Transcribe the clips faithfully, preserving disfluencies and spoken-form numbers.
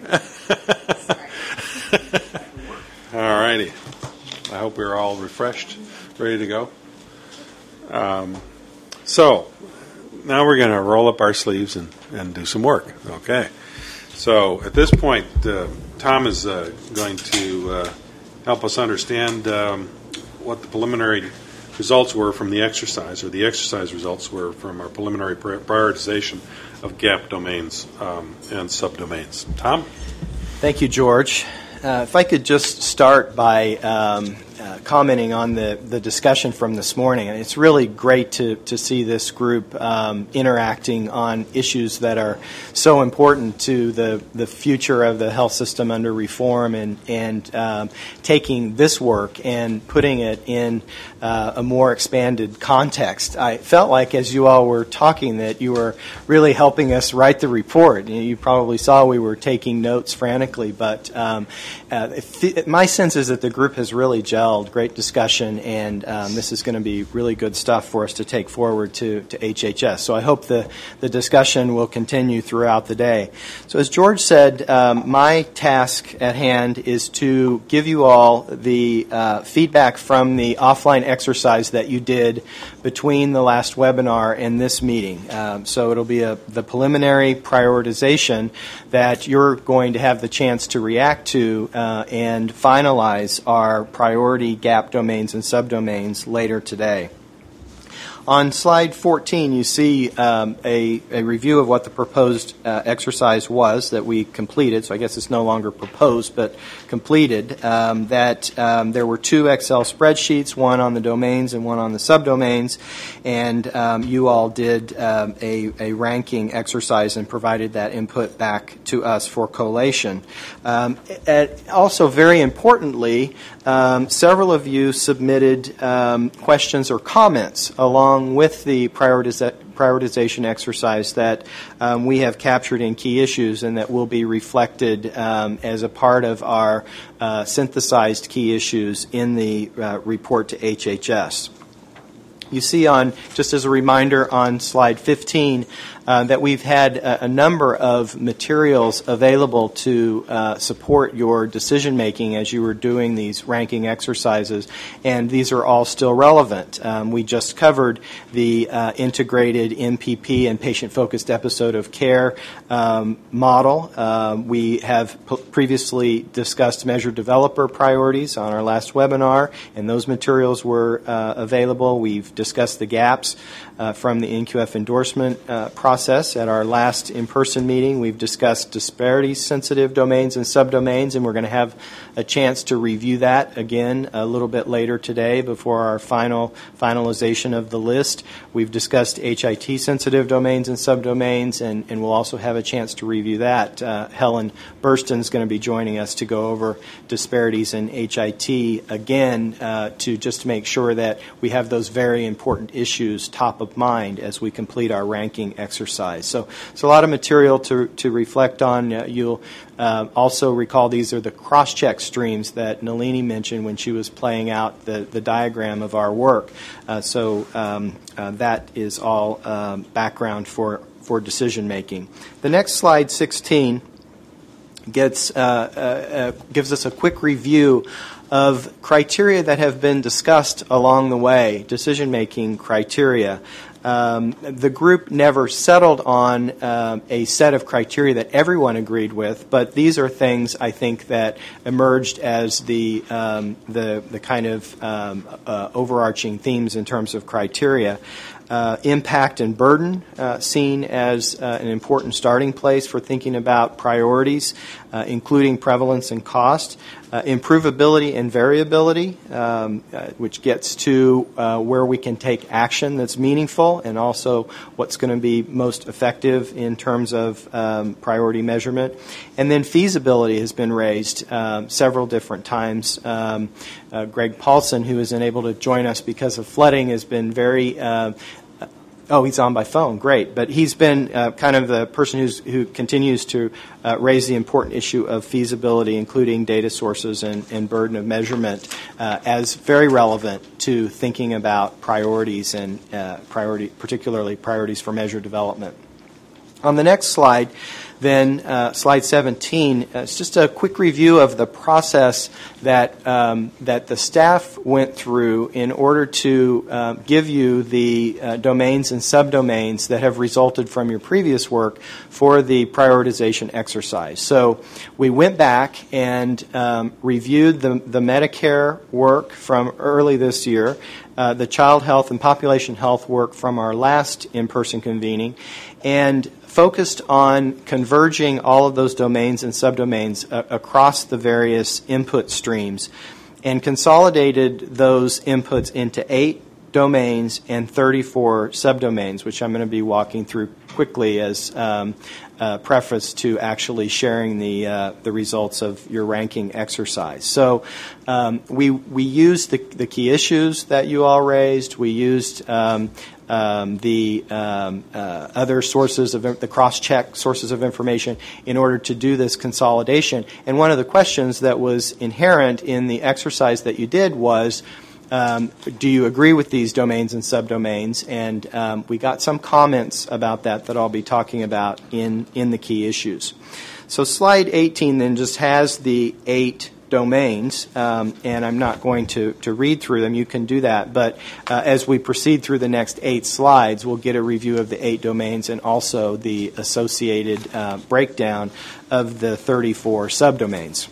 All righty. I hope we're all refreshed, ready to go. Um, so now we're going to roll up our sleeves and, and do some work. Okay. So at this point, uh, Tom is uh, going to uh, help us understand um, what the preliminary results were from the exercise, or the exercise results were from our preliminary prioritization of gap domains um, and subdomains. Tom? Thank you, George. Uh, if I could just start by um, uh, commenting on the, the discussion from this morning. It's really great to, to see this group um, interacting on issues that are so important to the, the future of the health system under reform, and, and um, taking this work and putting it in uh, a more expanded context. I felt like as you all were talking that you were really helping us write the report. You, know, you probably saw we were taking notes frantically, but um, uh, it, my sense is that the group has really gelled. Great discussion, and um, this is going to be really good stuff for us to take forward to, to H H S. So I hope the, the discussion will continue throughout the day. So as George said, um, my task at hand is to give you all the uh, feedback from the offline exercise that you did between the last webinar and this meeting. Um, so it'll be a, the preliminary prioritization that you're going to have the chance to react to uh, and finalize our priority gap domains and subdomains later today. On slide fourteen, you see um, a, a review of what the proposed uh, exercise was that we completed. So I guess it's no longer proposed, but completed. Um, that um, there were two Excel spreadsheets, one on the domains and one on the subdomains, and um, you all did um, a, a ranking exercise and provided that input back to us for collation. Um, at, also, very importantly, um, several of you submitted um, questions or comments along with the prioritiza- prioritization exercise that um, we have captured in key issues and that will be reflected um, as a part of our uh, synthesized key issues in the uh, report to H H S. You see on, just as a reminder, on slide fifteen, uh, that we've had a, a number of materials available to uh, support your decision making as you were doing these ranking exercises, and these are all still relevant. Um, we just covered the uh, integrated M P P and patient-focused episode of care um, model. Uh, we have p- previously discussed measured developer priorities on our last webinar, and those materials were uh, available. We've discussed the gaps uh, from the N Q F endorsement uh, process at our last in-person meeting. We've discussed disparity-sensitive domains and subdomains, and we're going to have a chance to review that again a little bit later today before our final finalization of the list. We've discussed H I T-sensitive domains and subdomains, and, and we'll also have a chance to review that. Uh, Helen Burston is going to be joining us to go over disparities in H I T again uh, to just make sure that we have those very important issues top of mind as we complete our ranking exercise. So it's a lot of material to, to reflect on. Uh, you'll uh, also recall these are the cross-check streams that Nalini mentioned when she was playing out the, the diagram of our work. Uh, so um, uh, that is all um, background for, for decision making. The next slide, sixteen, gets uh, uh, uh, gives us a quick review of criteria that have been discussed along the way, decision-making criteria. Um, the group never settled on um, a set of criteria that everyone agreed with, but these are things I think that emerged as the um, the, the kind of um, uh, overarching themes in terms of criteria. Uh, impact and burden uh, seen as uh, an important starting place for thinking about priorities, uh, including prevalence and cost. Uh, improvability and variability, um, uh, which gets to uh, where we can take action that's meaningful and also what's going to be most effective in terms of um, priority measurement. And then feasibility has been raised um, several different times. Um, uh, Greg Paulson, who isn't able to join us because of flooding, has been very uh, Oh, he's on by phone. Great. But he's been uh, kind of the person who's, who continues to uh, raise the important issue of feasibility, including data sources and, and burden of measurement, uh, as very relevant to thinking about priorities and uh, priority, particularly priorities for measure development. On the next slide, then uh, slide seventeen, uh, it's just a quick review of the process that um, that the staff went through in order to uh, give you the uh, domains and subdomains that have resulted from your previous work for the prioritization exercise. So we went back and um, reviewed the, the Medicare work from early this year, uh, the child health and population health work from our last in-person convening, and focused on converging all of those domains and subdomains uh, across the various input streams and consolidated those inputs into eight domains and thirty-four subdomains, which I'm going to be walking through quickly as um, a preface to actually sharing the uh, the results of your ranking exercise. So um, we we used the, the key issues that you all raised. We used um, um, the um, uh, other sources of the cross-check sources of information in order to do this consolidation. And one of the questions that was inherent in the exercise that you did was, Um, do you agree with these domains and subdomains? And um, we got some comments about that that I'll be talking about in, in the key issues. So slide eighteen then just has the eight domains, um, and I'm not going to, to read through them. You can do that. But uh, as we proceed through the next eight slides, we'll get a review of the eight domains and also the associated uh, breakdown of the thirty-four subdomains.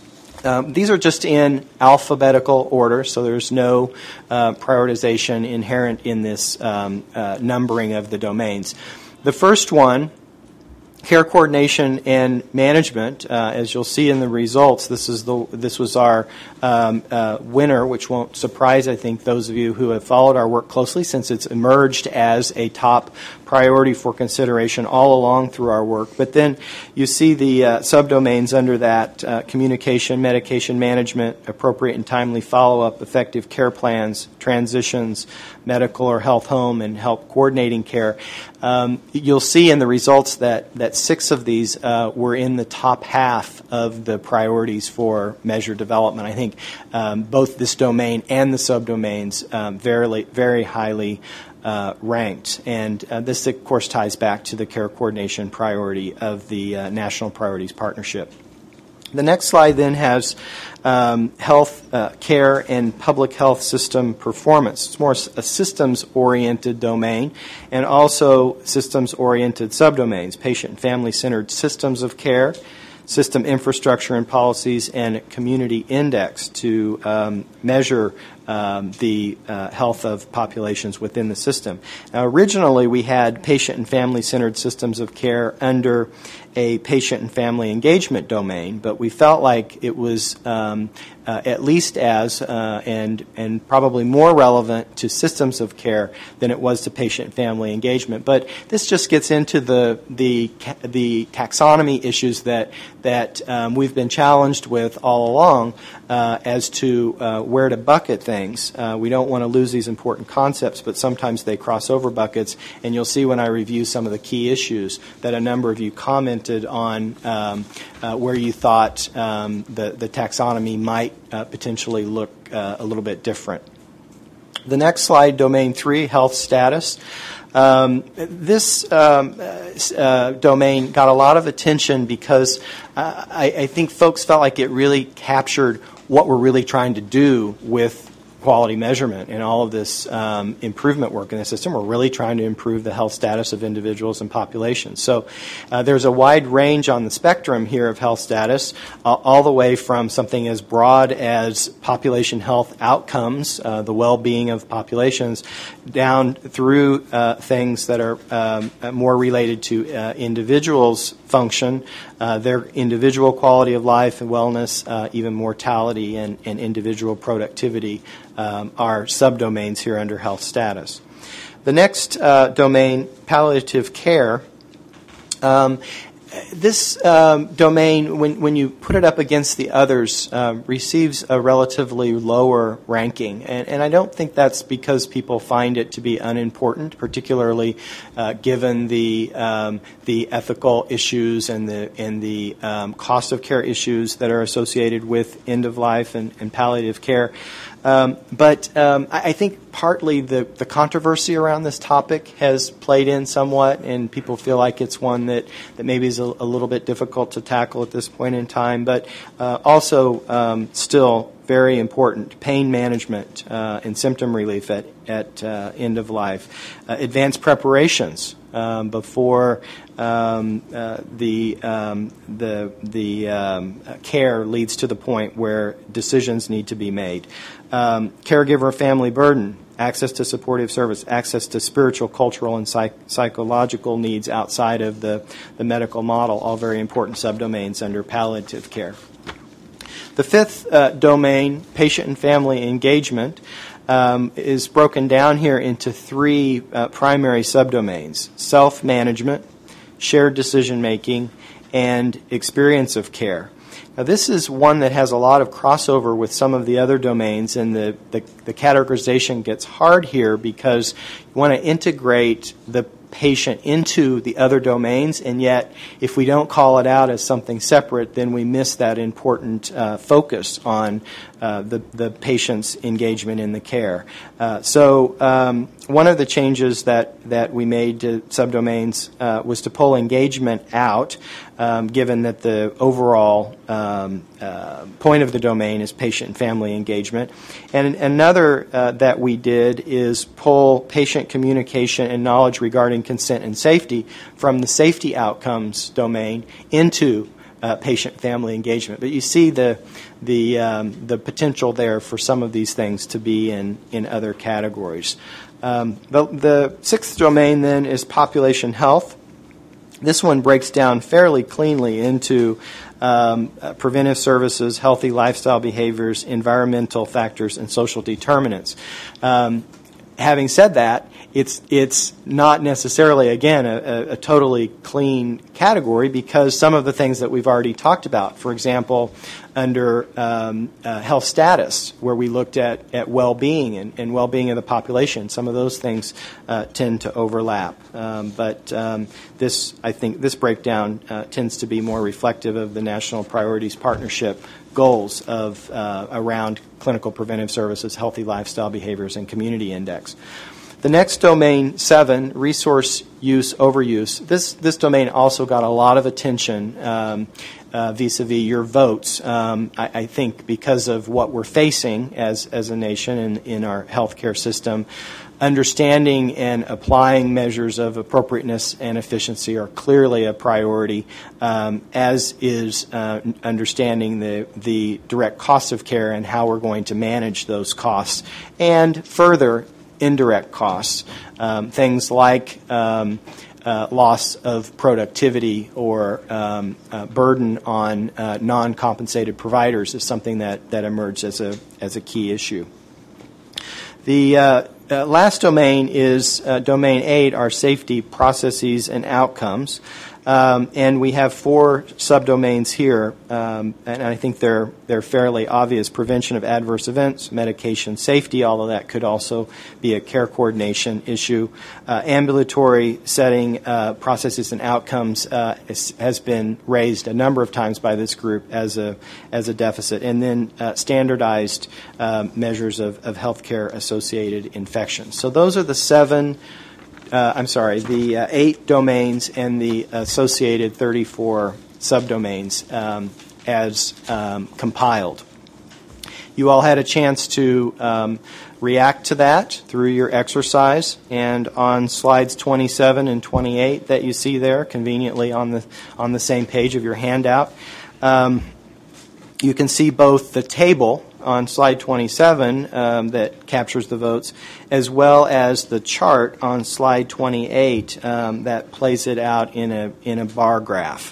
Um, these are just in alphabetical order, so there's no uh, prioritization inherent in this um, uh, numbering of the domains. The first one, care coordination and management, uh, as you'll see in the results, this is the this was our um, uh, winner, which won't surprise, I think, those of you who have followed our work closely, since it's emerged as a top priority for consideration all along through our work. But then you see the uh, subdomains under that: uh, communication, medication management, appropriate and timely follow-up, effective care plans, transitions, medical or health home, and help coordinating care. Um, you'll see in the results that, that six of these uh, were in the top half of the priorities for measure development. I think um, both this domain and the subdomains um, very, very highly uh, ranked. And uh, this, of course, ties back to the care coordination priority of the uh, National Priorities Partnership. The next slide then has um, health uh, care and public health system performance. It's more a systems-oriented domain and also systems-oriented subdomains: patient and family-centered systems of care, system infrastructure and policies, and community index to um, measure um, the uh, health of populations within the system. Now, originally, we had patient and family-centered systems of care under a patient and family engagement domain, but we felt like it was um, uh, at least as uh, and and probably more relevant to systems of care than it was to patient and family engagement. But this just gets into the the the taxonomy issues that that um, we've been challenged with all along uh, as to uh, where to bucket things. Uh, we don't want to lose these important concepts, but sometimes they cross over buckets, and you'll see when I review some of the key issues that a number of you commented on um, uh, where you thought um, the, the taxonomy might uh, potentially look uh, a little bit different. The next slide, domain three, health status. Um, this um, uh, domain got a lot of attention because uh, I, I think folks felt like it really captured what we're really trying to do with quality measurement and all of this um, improvement work in the system. We're really trying to improve the health status of individuals and populations. So uh, there's a wide range on the spectrum here of health status, uh, all the way from something as broad as population health outcomes, uh, the well-being of populations, down through uh, things that are um, more related to uh, individuals' function, uh, their individual quality of life and wellness, uh, even mortality and, and individual productivity um, are subdomains here under health status. The next uh, domain, palliative care. Um, This um, domain, when, when you put it up against the others, um, receives a relatively lower ranking. And, and I don't think that's because people find it to be unimportant, particularly uh, given the um, the ethical issues and the and the um, cost of care issues that are associated with end of life and, and palliative care. Um, but um, I, I think partly the, the controversy around this topic has played in somewhat, and people feel like it's one that, that maybe is a, a little bit difficult to tackle at this point in time, but uh, also um, still very important. Pain management uh, and symptom relief at, at uh, end of life. Uh, advanced preparations um, before um, uh, the, um, the, the um, care leads to the point where decisions need to be made. Um, caregiver family burden, access to supportive service, access to spiritual, cultural, and psych- psychological needs outside of the, the medical model, all very important subdomains under palliative care. The fifth uh, domain, patient and family engagement, um, is broken down here into three uh, primary subdomains: self-management, shared decision-making, and experience of care. Now, this is one that has a lot of crossover with some of the other domains, and the, the, the categorization gets hard here because you want to integrate the patient into the other domains, and yet if we don't call it out as something separate, then we miss that important uh, focus on uh, the, the patient's engagement in the care. Uh, so um, one of the changes that, that we made to subdomains uh, was to pull engagement out, um, given that the overall um, uh, point of the domain is patient and family engagement. And another uh, that we did is pull patient communication and knowledge regarding consent and safety from the safety outcomes domain into uh, patient family engagement. But you see the the um, the potential there for some of these things to be in, in other categories. Um, the, the sixth domain then is population health. This one breaks down fairly cleanly into um, uh, preventive services, healthy lifestyle behaviors, environmental factors, and social determinants. Um, having said that, it's it's not necessarily, again, a, a totally clean category because some of the things that we've already talked about, for example, under um, uh, health status, where we looked at, at well-being and, and well-being of the population, some of those things uh, tend to overlap. Um, but um, this, I think, this breakdown uh, tends to be more reflective of the National Priorities Partnership goals of uh, around clinical preventive services, healthy lifestyle behaviors, and community index. The next domain, seven, resource use, overuse. This this domain also got a lot of attention um, uh, vis-a-vis your votes. Um, I, I think because of what we're facing as as a nation in, in our healthcare system, understanding and applying measures of appropriateness and efficiency are clearly a priority, um, as is uh, understanding the, the direct costs of care and how we're going to manage those costs. And further, indirect costs, um, things like um, uh, loss of productivity or um, uh, burden on uh, non-compensated providers is something that, that emerged as a, as a key issue. The uh, uh, last domain is uh, domain eight, our safety processes and outcomes. Um, and we have four subdomains here, um, and I think they're they're fairly obvious: prevention of adverse events, medication safety, although that could also be a care coordination issue. Uh, ambulatory setting uh, processes and outcomes uh, is, has been raised a number of times by this group as a as a deficit, and then uh, standardized uh, measures of, of healthcare associated infections. So those are the seven. Uh, I'm sorry, the uh, eight domains and the associated thirty-four subdomains um, as um, compiled. You all had a chance to um, react to that through your exercise, and on slides twenty-seven and twenty-eight that you see there, conveniently on the on the same page of your handout, um, you can see both the table on slide twenty-seven um, that captures the votes, as well as the chart on slide twenty-eight um, that plays it out in a in a bar graph.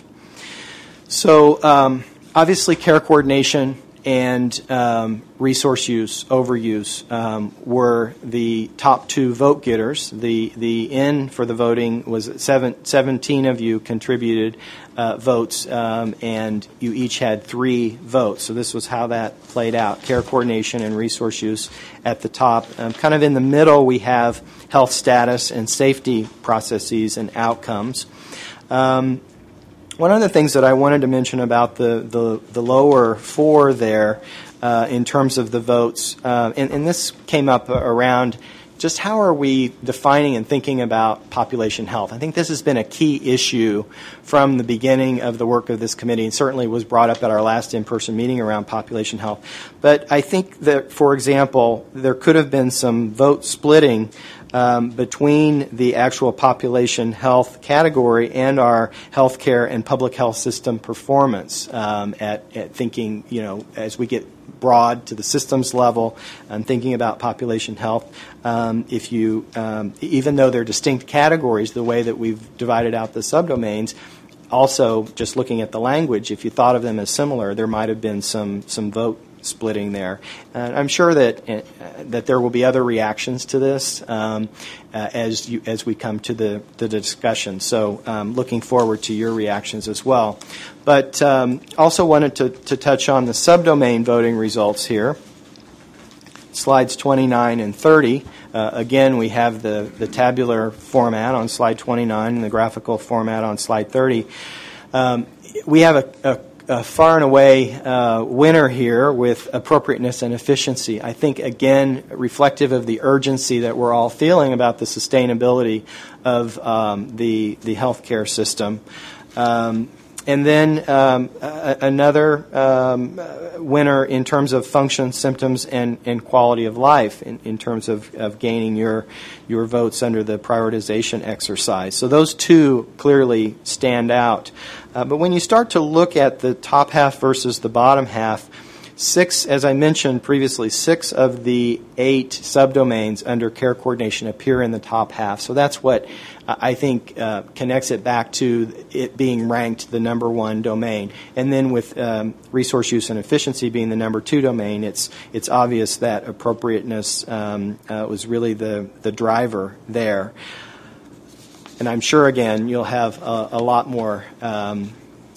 So um, obviously care coordination and um, resource use, overuse, um, were the top two vote getters. The the N for the voting was seven, seventeen of you contributed uh, votes, um, and you each had three votes. So this was how that played out: care coordination and resource use at the top. Um, kind of in the middle, we have health status and safety processes and outcomes. Um, one of the things that I wanted to mention about the, the, the lower four there uh, in terms of the votes, uh, and, and this came up around just how are we defining and thinking about population health. I think this has been a key issue from the beginning of the work of this committee, and certainly was brought up at our last in-person meeting around population health. But I think that, for example, there could have been some vote splitting Um, between the actual population health category and our healthcare and public health system performance um, at, at thinking, you know, as we get broad to the systems level and thinking about population health, um, if you, um, even though they're distinct categories, the way that we've divided out the subdomains, also just looking at the language, if you thought of them as similar, there might have been some, some vote splitting there. And I'm sure that uh, that there will be other reactions to this um, uh, as you, as we come to the, the discussion. So um, looking forward to your reactions as well. But um, also wanted to, to touch on the subdomain voting results here. Slides twenty-nine and thirty. Uh, again, we have the, the tabular format on slide twenty-nine and the graphical format on slide thirty. Um, we have a, a Uh, far and away uh, winner here with appropriateness and efficiency. I think, again, reflective of the urgency that we're all feeling about the sustainability of um, the, the healthcare system. Um, and then um, a, another um, winner in terms of function, symptoms, and, and quality of life in, in terms of, of gaining your, your votes under the prioritization exercise. So those two clearly stand out. Uh, but when you start to look at the top half versus the bottom half, six, as I mentioned previously, six of the eight subdomains under care coordination appear in the top half. So that's what uh, I think uh, connects it back to it being ranked the number one domain. And then with um, resource use and efficiency being the number two domain, it's it's obvious that appropriateness um, uh, was really the, the driver there. And I'm sure, again, you'll have a, a lot more um,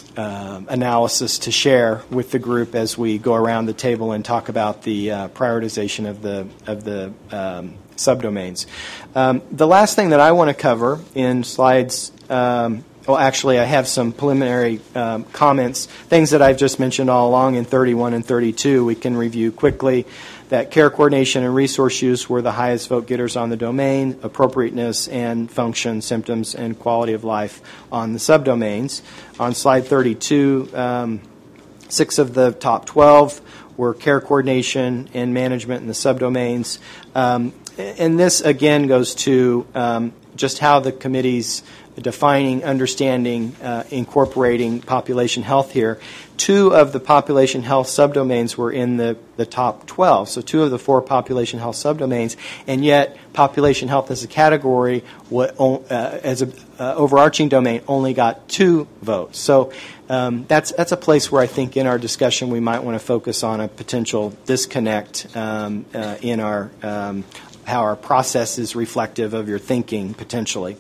uh, analysis to share with the group as we go around the table and talk about the uh, prioritization of the of the um, subdomains. Um, the last thing that I want to cover in slides, um, well, actually, I have some preliminary um, comments, things that I've just mentioned all along in thirty-one and thirty-two. We can review quickly. That care coordination and resource use were the highest vote getters on the domain, appropriateness and function, symptoms, and quality of life on the subdomains. On slide thirty-two, um, six of the top twelve were care coordination and management in the subdomains. Um, and this, again, goes to um, just how the committee's defining, understanding, uh, incorporating population health here. Two of the population health subdomains were in the, the top twelve, so two of the four population health subdomains, and yet population health as a category, what, uh, as an uh, overarching domain, only got two votes. So um, that's that's a place where I think in our discussion we might want to focus on a potential disconnect um, uh, in our um, how our process is reflective of your thinking potentially.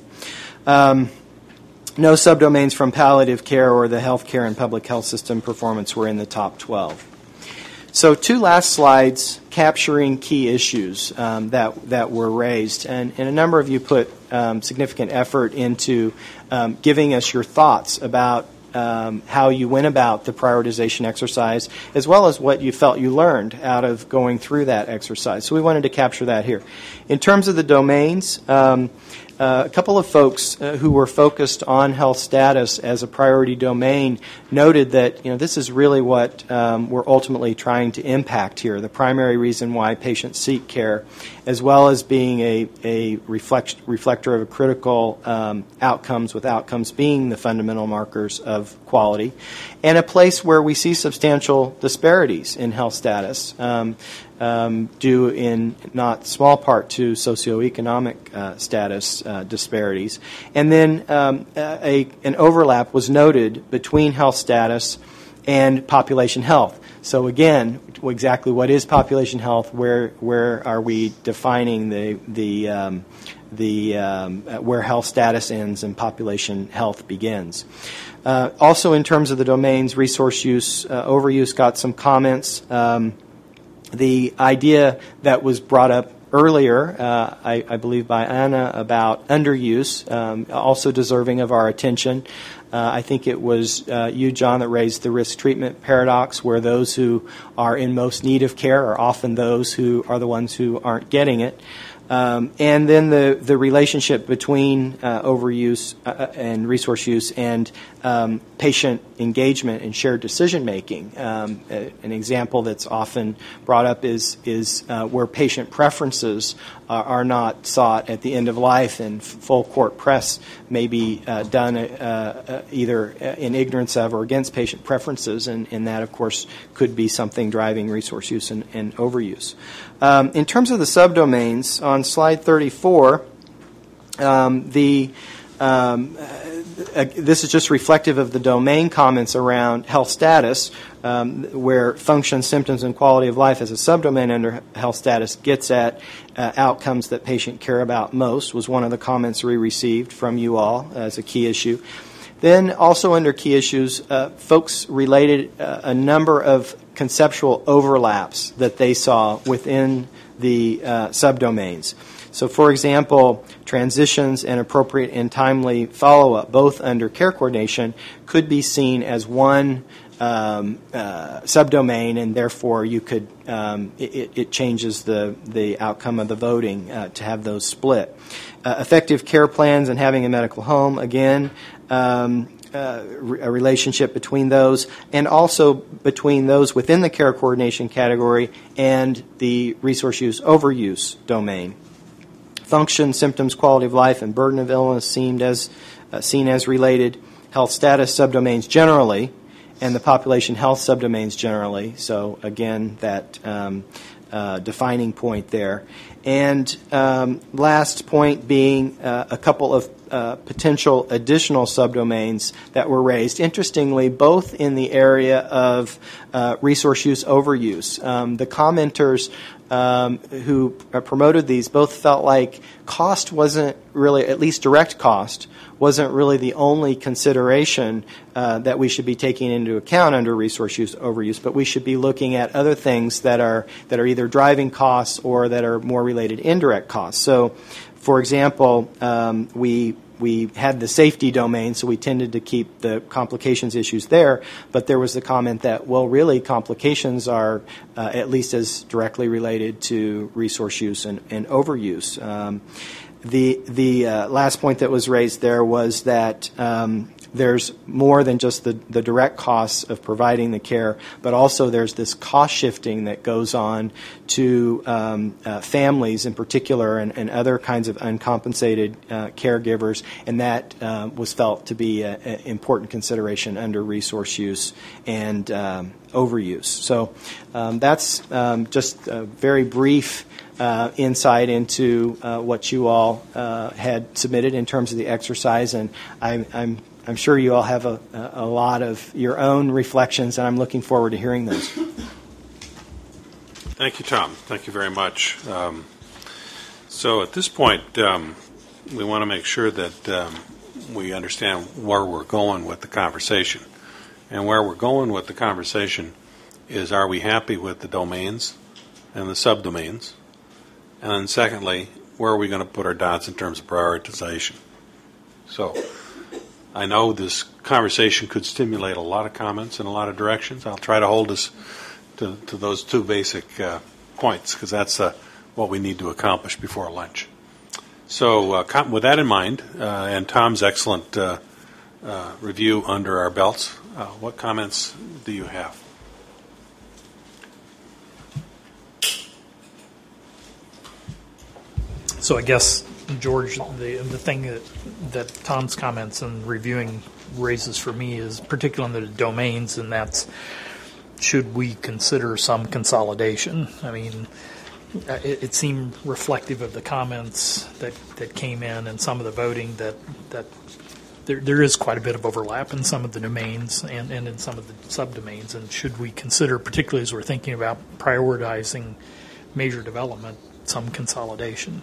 Um, no subdomains from palliative care or the healthcare and public health system performance were in the top twelve. So two last slides capturing key issues um, that that were raised, and, and a number of you put um, significant effort into um, giving us your thoughts about um, how you went about the prioritization exercise, as well as what you felt you learned out of going through that exercise. So we wanted to capture that here. In terms of the domains, um, Uh, a couple of folks uh, who were focused on health status as a priority domain noted that, you know, this is really what um, we're ultimately trying to impact here, the primary reason why patients seek care, as well as being a, a reflect, reflector of a critical um, outcomes, with outcomes being the fundamental markers of quality, and a place where we see substantial disparities in health status. Um, Um, due in not small part to socioeconomic uh, status uh, disparities. And then um, a, an overlap was noted between health status and population health. So again, exactly what is population health? Where where are we defining the the um, the um, where health status ends and population health begins? Uh, also, in terms of the domains, resource use, uh, overuse got some comments. Um, The idea that was brought up earlier, uh, I, I believe by Anna, about underuse, um, also deserving of our attention. Uh, I think it was uh, you, John, that raised the risk treatment paradox, where those who are in most need of care are often those who are the ones who aren't getting it. Um, and then the, the relationship between uh, overuse uh, and resource use and um, patient engagement and shared decision making. Um, a, an example that's often brought up is is uh, where patient preferences uh, are not sought at the end of life, and full court press may be uh, done uh, uh, either in ignorance of or against patient preferences, and, and that, of course, could be something driving resource use and, and overuse. Um, in terms of the subdomains, on slide thirty-four, um, the um, uh, this is just reflective of the domain comments around health status, um, where function, symptoms, and quality of life as a subdomain under health status gets at uh, outcomes that patient care about most, was one of the comments we received from you all as a key issue. Then also under key issues, uh, folks related uh, a number of conceptual overlaps that they saw within the uh, subdomains. So, for example, transitions and appropriate and timely follow-up, both under care coordination, could be seen as one um, uh, subdomain, and therefore you could um, it, it changes the the outcome of the voting uh, to have those split. Uh, effective care plans and having a medical home, again. Um, Uh, a relationship between those, and also between those within the care coordination category and the resource use overuse domain. Function, symptoms, quality of life, and burden of illness seemed as uh, seen as related. Health status subdomains generally, and the population health subdomains generally. So again, that um, uh, defining point there. And um, last point being uh, a couple of uh, potential additional subdomains that were raised. Interestingly, both in the area of uh, resource use overuse. Um, the commenters um, who promoted these both felt like cost wasn't really, at least direct cost, wasn't really the only consideration uh, that we should be taking into account under resource use overuse, but we should be looking at other things that are that are either driving costs or that are more related indirect costs. So, for example, um, we we had the safety domain, so we tended to keep the complications issues there, but there was the comment that, well, really, complications are uh, at least as directly related to resource use and, and overuse. Um, The the uh, last point that was raised there was that um, there's more than just the, the direct costs of providing the care, but also there's this cost shifting that goes on to um, uh, families in particular and, and other kinds of uncompensated uh, caregivers, and that uh, was felt to be an important consideration under resource use and um, overuse. So um, that's um, just a very brief Uh, insight into uh, what you all uh, had submitted in terms of the exercise, and I'm, I'm, I'm sure you all have a, a lot of your own reflections, and I'm looking forward to hearing those. Thank you, Tom. Thank you very much. Um, so at this point, um, we want to make sure that um, we understand where we're going with the conversation. And where we're going with the conversation is, are we happy with the domains and the subdomains? And then secondly, where are we going to put our dots in terms of prioritization? So I know this conversation could stimulate a lot of comments in a lot of directions. I'll try to hold us to, to those two basic uh, points, because that's uh, what we need to accomplish before lunch. So uh, com- with that in mind, uh, and Tom's excellent uh, uh, review under our belts, uh, what comments do you have? So I guess, George, the the thing that, that Tom's comments and reviewing raises for me is particularly in the domains, and that's, should we consider some consolidation? I mean, it, it seemed reflective of the comments that, that came in and some of the voting that that there there is quite a bit of overlap in some of the domains and, and in some of the subdomains. And should we consider, particularly as we're thinking about prioritizing major development, some consolidation?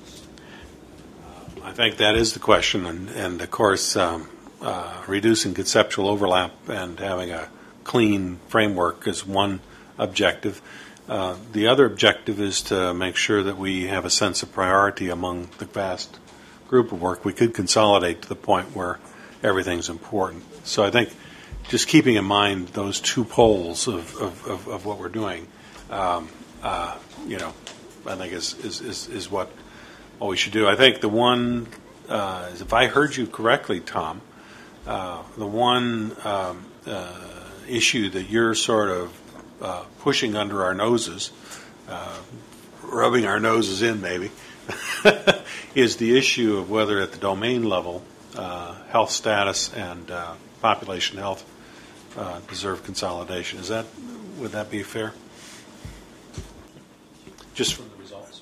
I think that is the question, and, and of course, um, uh, reducing conceptual overlap and having a clean framework is one objective. Uh, the other objective is to make sure that we have a sense of priority among the vast group of work. We could consolidate to the point where everything's important. So I think just keeping in mind those two poles of, of, of, of what we're doing, um, uh, you know, I think is, is, is, is what, what we should do. I think the one, uh, if I heard you correctly, Tom, uh, the one um, uh, issue that you're sort of uh, pushing under our noses, uh, rubbing our noses in maybe, is the issue of whether at the domain level, uh, health status and uh, population health uh, deserve consolidation. Is that, would that be fair? Just from the results.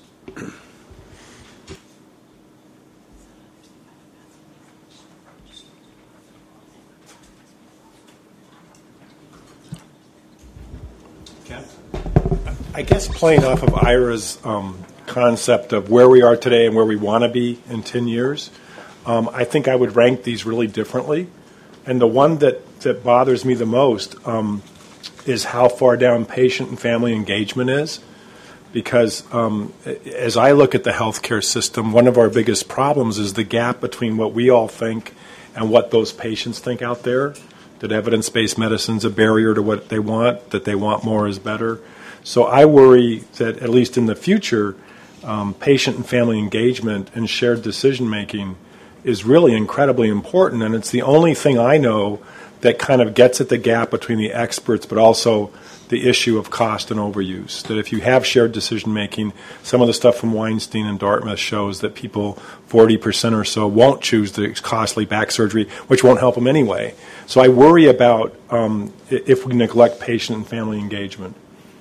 Ken? I guess playing off of Ira's um, concept of where we are today and where we want to be in ten years, um, I think I would rank these really differently. And the one that, that bothers me the most um, is how far down patient and family engagement is. Because um, as I look at the healthcare system, one of our biggest problems is the gap between what we all think and what those patients think out there. That evidence-based medicine is a barrier to what they want, that they want more is better. So I worry that, at least in the future, um, patient and family engagement and shared decision-making is really incredibly important, and it's the only thing I know that kind of gets at the gap between the experts but also the issue of cost and overuse. That if you have shared decision-making, some of the stuff from Weinstein and Dartmouth shows that people, forty percent or so, won't choose the costly back surgery, which won't help them anyway. So I worry about um, if we neglect patient and family engagement.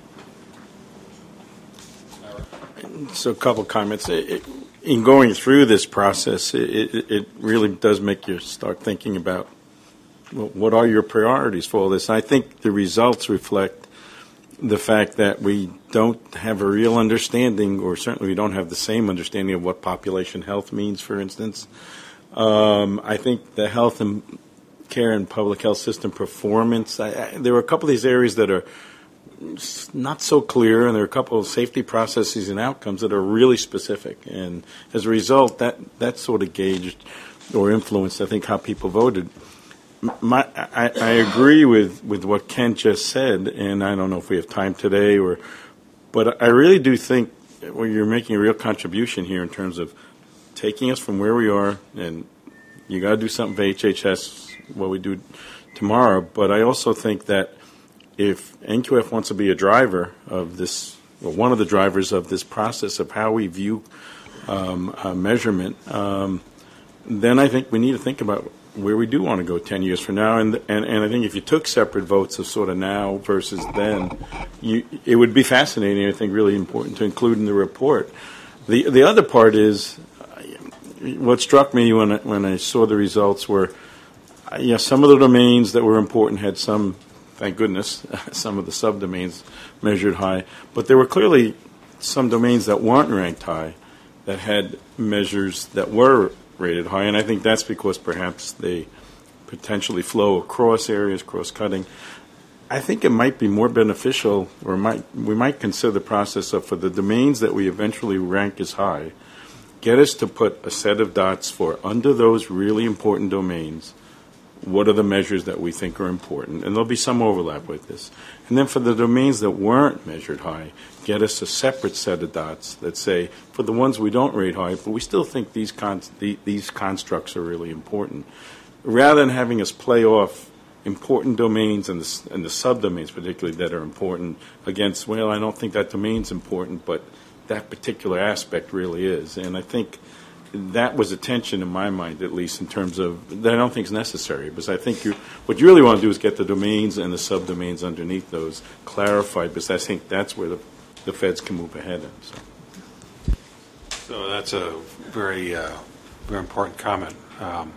So a couple comments. It, it, in going through this process, it, it, it really does make you start thinking about, well, what are your priorities for all this? And I think the results reflect the fact that we don't have a real understanding, or certainly we don't have the same understanding of what population health means, for instance. Um, I think the health and care and public health system performance, I, I, there are a couple of these areas that are not so clear, and there are a couple of safety processes and outcomes that are really specific. And as a result, that, that sort of gauged or influenced, I think, how people voted. My, I, I agree with, with what Ken just said, and I don't know if we have time today, or, but I really do think well, you're making a real contribution here in terms of taking us from where we are, and you got to do something for H H S, what we do tomorrow. But I also think that if N Q F wants to be a driver of this, or one of the drivers of this process of how we view um, uh, measurement, um, then I think we need to think about where we do want to go ten years from now. And, and, and I think if you took separate votes of sort of now versus then, you, it would be fascinating, I think really important to include in the report. The, the other part is, what struck me when I, when I saw the results were, uh, yeah, some of the domains that were important had some, thank goodness, some of the subdomains measured high, but there were clearly some domains that weren't ranked high that had measures that were rated high, and I think that's because perhaps they potentially flow across areas, cross-cutting. I think it might be more beneficial, or might we might consider the process of, for the domains that we eventually rank as high, get us to put a set of dots for under those really important domains, what are the measures that we think are important? And there'll be some overlap with this. And then for the domains that weren't measured high, get us a separate set of dots that say, for the ones we don't rate high, but we still think these con- the, these constructs are really important. Rather than having us play off important domains and the, and the subdomains particularly that are important against, well, I don't think that domain's important, but that particular aspect really is. And I think that was a tension in my mind, at least in terms of, that I don't think is necessary, because I think you, what you really want to do is get the domains and the subdomains underneath those clarified, because I think that's where the, the feds can move ahead in. So, so that's a very, uh, very important comment. Um,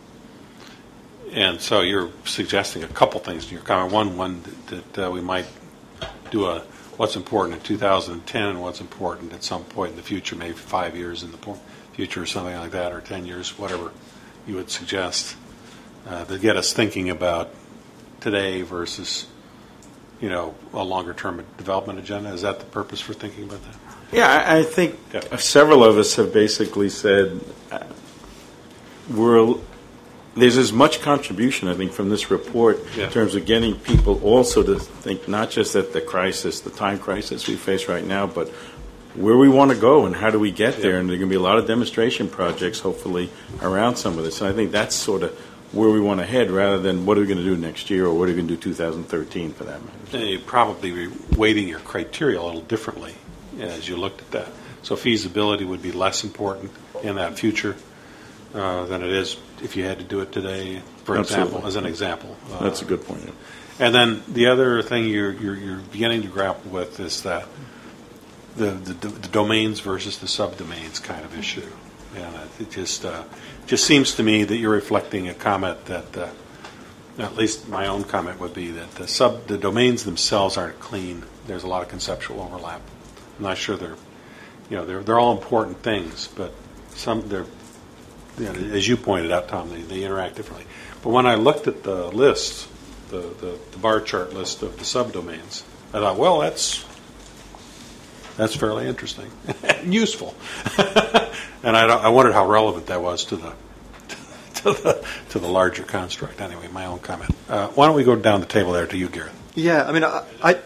and so you're suggesting a couple things in your comment. One, one that, that uh, we might do a what's important in two thousand ten and what's important at some point in the future, maybe five years in the po- future or something like that, or ten years, whatever you would suggest, uh, to get us thinking about today versus you know, a longer-term development agenda? Is that the purpose for thinking about that? Yeah, I, I think Yeah. several of us have basically said uh, we're, there's as much contribution, I think, from this report Yeah. in terms of getting people also to think not just at the crisis, the time crisis we face right now, but where we want to go and how do we get there. Yeah. And there are going to be a lot of demonstration projects, hopefully, around some of this. And I think that's sort of where we want to head rather than what are we going to do next year or what are we going to do two thousand thirteen for that matter. And you'd probably be weighting your criteria a little differently as you looked at that. So feasibility would be less important in that future uh, than it is if you had to do it today, for Absolutely. example, as an example. Uh, That's a good point. Yeah. And then the other thing you're, you're, you're beginning to grapple with is that the, the, the domains versus the subdomains kind of issue. And it just uh, just seems to me that you're reflecting a comment that, uh, at least my own comment would be that the sub the domains themselves aren't clean. There's a lot of conceptual overlap. I'm not sure they're, you know, they're they're all important things, but some they're, you know, as you pointed out, Tom, they, they interact differently. But when I looked at the list, the, the, the bar chart list of the subdomains, I thought, well, that's that's fairly interesting and useful. And I, I wondered how relevant that was to the to the to the larger construct. Anyway, my own comment. Uh, why don't we go down the table there to you, Gareth? Yeah, I mean, I, I,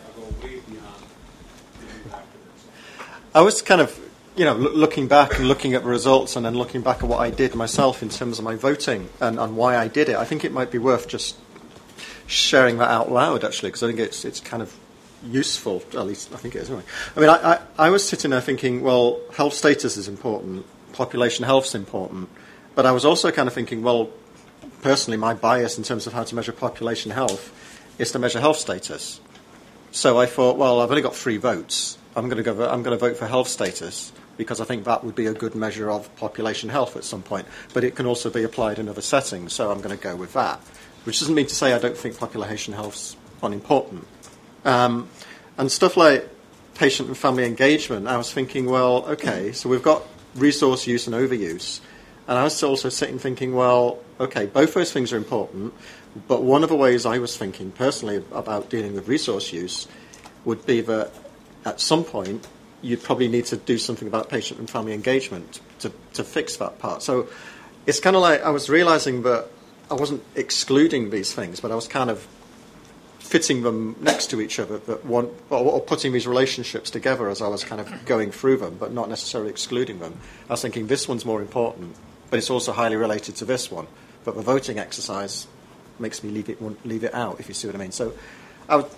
I was kind of, you know, l- looking back and looking at the results and then looking back at what I did myself in terms of my voting and, and why I did it. I think it might be worth just sharing that out loud, actually, because I think it's it's kind of useful, at least I think it is anyway. I mean, I, I, I was sitting there thinking, well, health status is important, population health is important, but I was also kind of thinking, well, personally, my bias in terms of how to measure population health is to measure health status. So I thought, well, I've only got three votes. I'm going to go. I'm going to vote for health status because I think that would be a good measure of population health at some point. But it can also be applied in other settings, so I'm going to go with that. Which doesn't mean to say I don't think population health's unimportant. Um, and stuff like patient and family engagement, I was thinking, well, okay, so we've got resource use and overuse. And I was also sitting thinking, well, okay, both those things are important, but one of the ways I was thinking personally about dealing with resource use would be that at some point you'd probably need to do something about patient and family engagement to, to fix that part. So it's kind of like I was realizing that I wasn't excluding these things, but I was kind of fitting them next to each other, that one, or putting these relationships together as I was kind of going through them, but not necessarily excluding them. I was thinking this one's more important, but it's also highly related to this one. But the voting exercise makes me leave it leave it out, if you see what I mean. So, I was,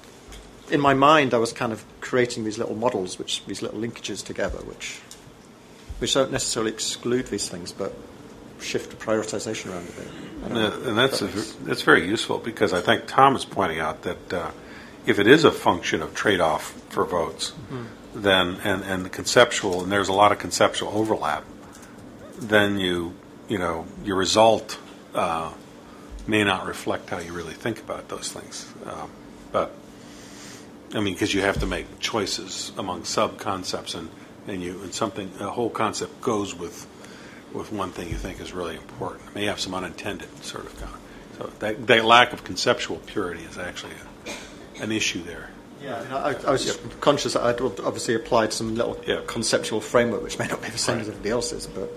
in my mind, I was kind of creating these little models, which these little linkages together, which which don't necessarily exclude these things, but shift the prioritization around a bit. I don't Uh, know. and that's a, That makes- that's very useful because I think Tom is pointing out that uh, if it is a function of trade-off for votes, Mm-hmm. then and and the conceptual and there's a lot of conceptual overlap, then you you know your result uh, may not reflect how you really think about those things. Um, but I mean, because you have to make choices among sub concepts, and and you and something a whole concept goes with. with one thing you think is really important. It may have some unintended sort of con- so that, that lack of conceptual purity is actually a, an issue there. Yeah, I, mean, I, I was just conscious that I'd obviously applied some little Yeah. conceptual framework, which may not be the same as Right. everybody else's, but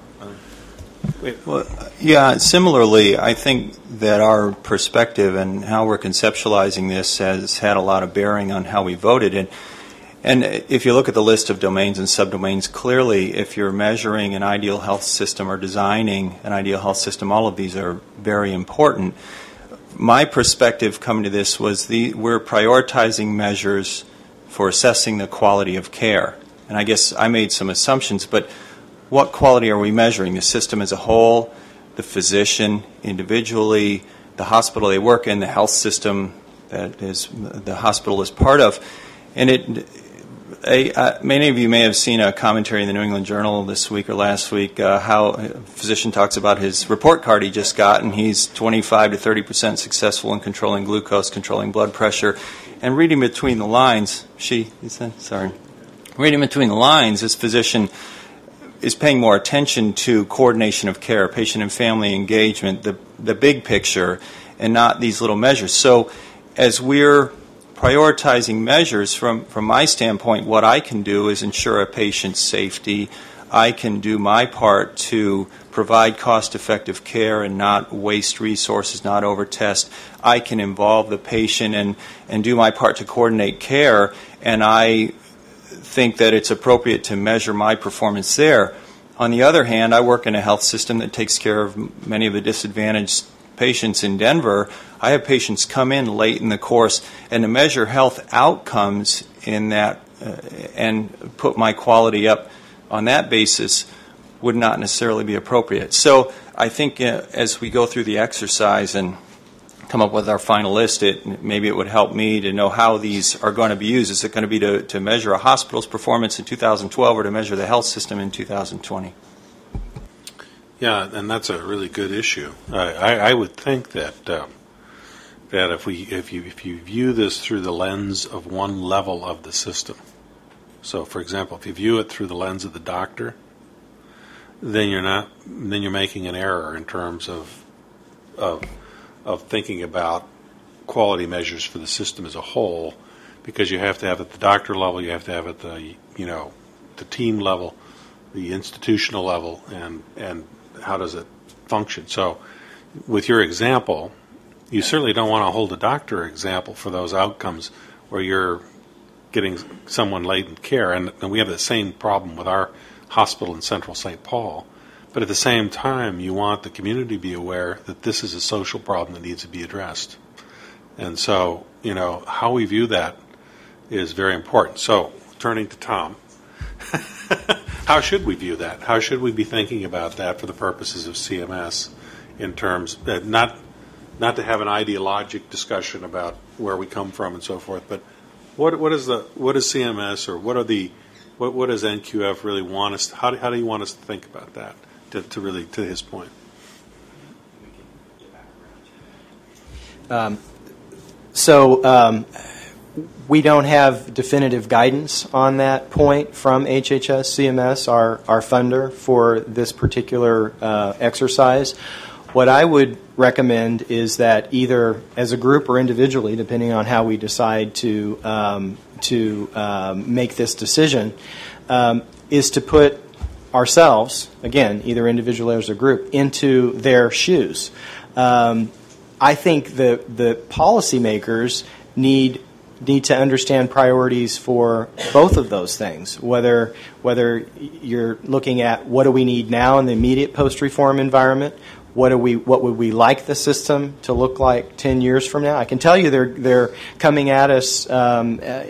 Well, yeah, similarly, I think that our perspective and how we're conceptualizing this has had a lot of bearing on how we voted. And, and if you look at the list of domains and subdomains, clearly, if you're measuring an ideal health system or designing an ideal health system, all of these are very important. My perspective coming to this was the, we're prioritizing measures for assessing the quality of care. And I guess I made some assumptions, but what quality are we measuring? The system as a whole, the physician individually, the hospital they work in, the health system that is the hospital is part of. And it, a, uh, many of you may have seen a commentary in the New England Journal this week or last week uh, how a physician talks about his report card he just got, and he's twenty-five to thirty percent successful in controlling glucose, controlling blood pressure. And reading between the lines, she, he said, sorry, reading between the lines, this physician is paying more attention to coordination of care, patient and family engagement, the the big picture, and not these little measures. So as we're prioritizing measures, from, from my standpoint, what I can do is ensure a patient's safety. I can do my part to provide cost-effective care and not waste resources, not over-test. I can involve the patient and, and do my part to coordinate care, and I think that it's appropriate to measure my performance there. On the other hand, I work in a health system that takes care of many of the disadvantaged patients in Denver. I have patients come in late in the course, and to measure health outcomes in that uh, and put my quality up on that basis would not necessarily be appropriate. So I think uh, as we go through the exercise and come up with our final list, it, maybe it would help me to know how these are going to be used. Is it going to be to, to measure a hospital's performance in two thousand twelve or to measure the health system in two thousand twenty? Yeah, and that's a really good issue. I, I, I would think that um, that if we if you if you view this through the lens of one level of the system, so for example, if you view it through the lens of the doctor, then you're not then you're making an error in terms of of of thinking about quality measures for the system as a whole, because you have to have at the doctor level, you have to have at the you know the team level, the institutional level, and and how does it function. So with your example, you certainly don't want to hold a doctor example for those outcomes where you're getting someone late in care, and, and we have the same problem with our hospital in Central Saint Paul. But at the same time, you want the community to be aware that this is a social problem that needs to be addressed. And so, you know, how we view that is very important. So, turning to Tom, how should we view that? How should we be thinking about that for the purposes of C M S in terms, uh, not not to have an ideologic discussion about where we come from and so forth, but what what is the what is C M S, or what are the what what does N Q F really want us? How do, how do you want us to think about that? To, to really to his point. Um, so um, we don't have definitive guidance on that point from H H S C M S, our our funder for this particular uh, exercise. What I would recommend is that either as a group or individually, depending on how we decide to um, to um, make this decision, um, is to put ourselves, again, either individually or as a group, into their shoes. Um, I think the the policymakers need need to understand priorities for both of those things. Whether whether you're looking at what do we need now in the immediate post-reform environment, what do we what would we like the system to look like ten years from now? I can tell you they're they're coming at us um, uh,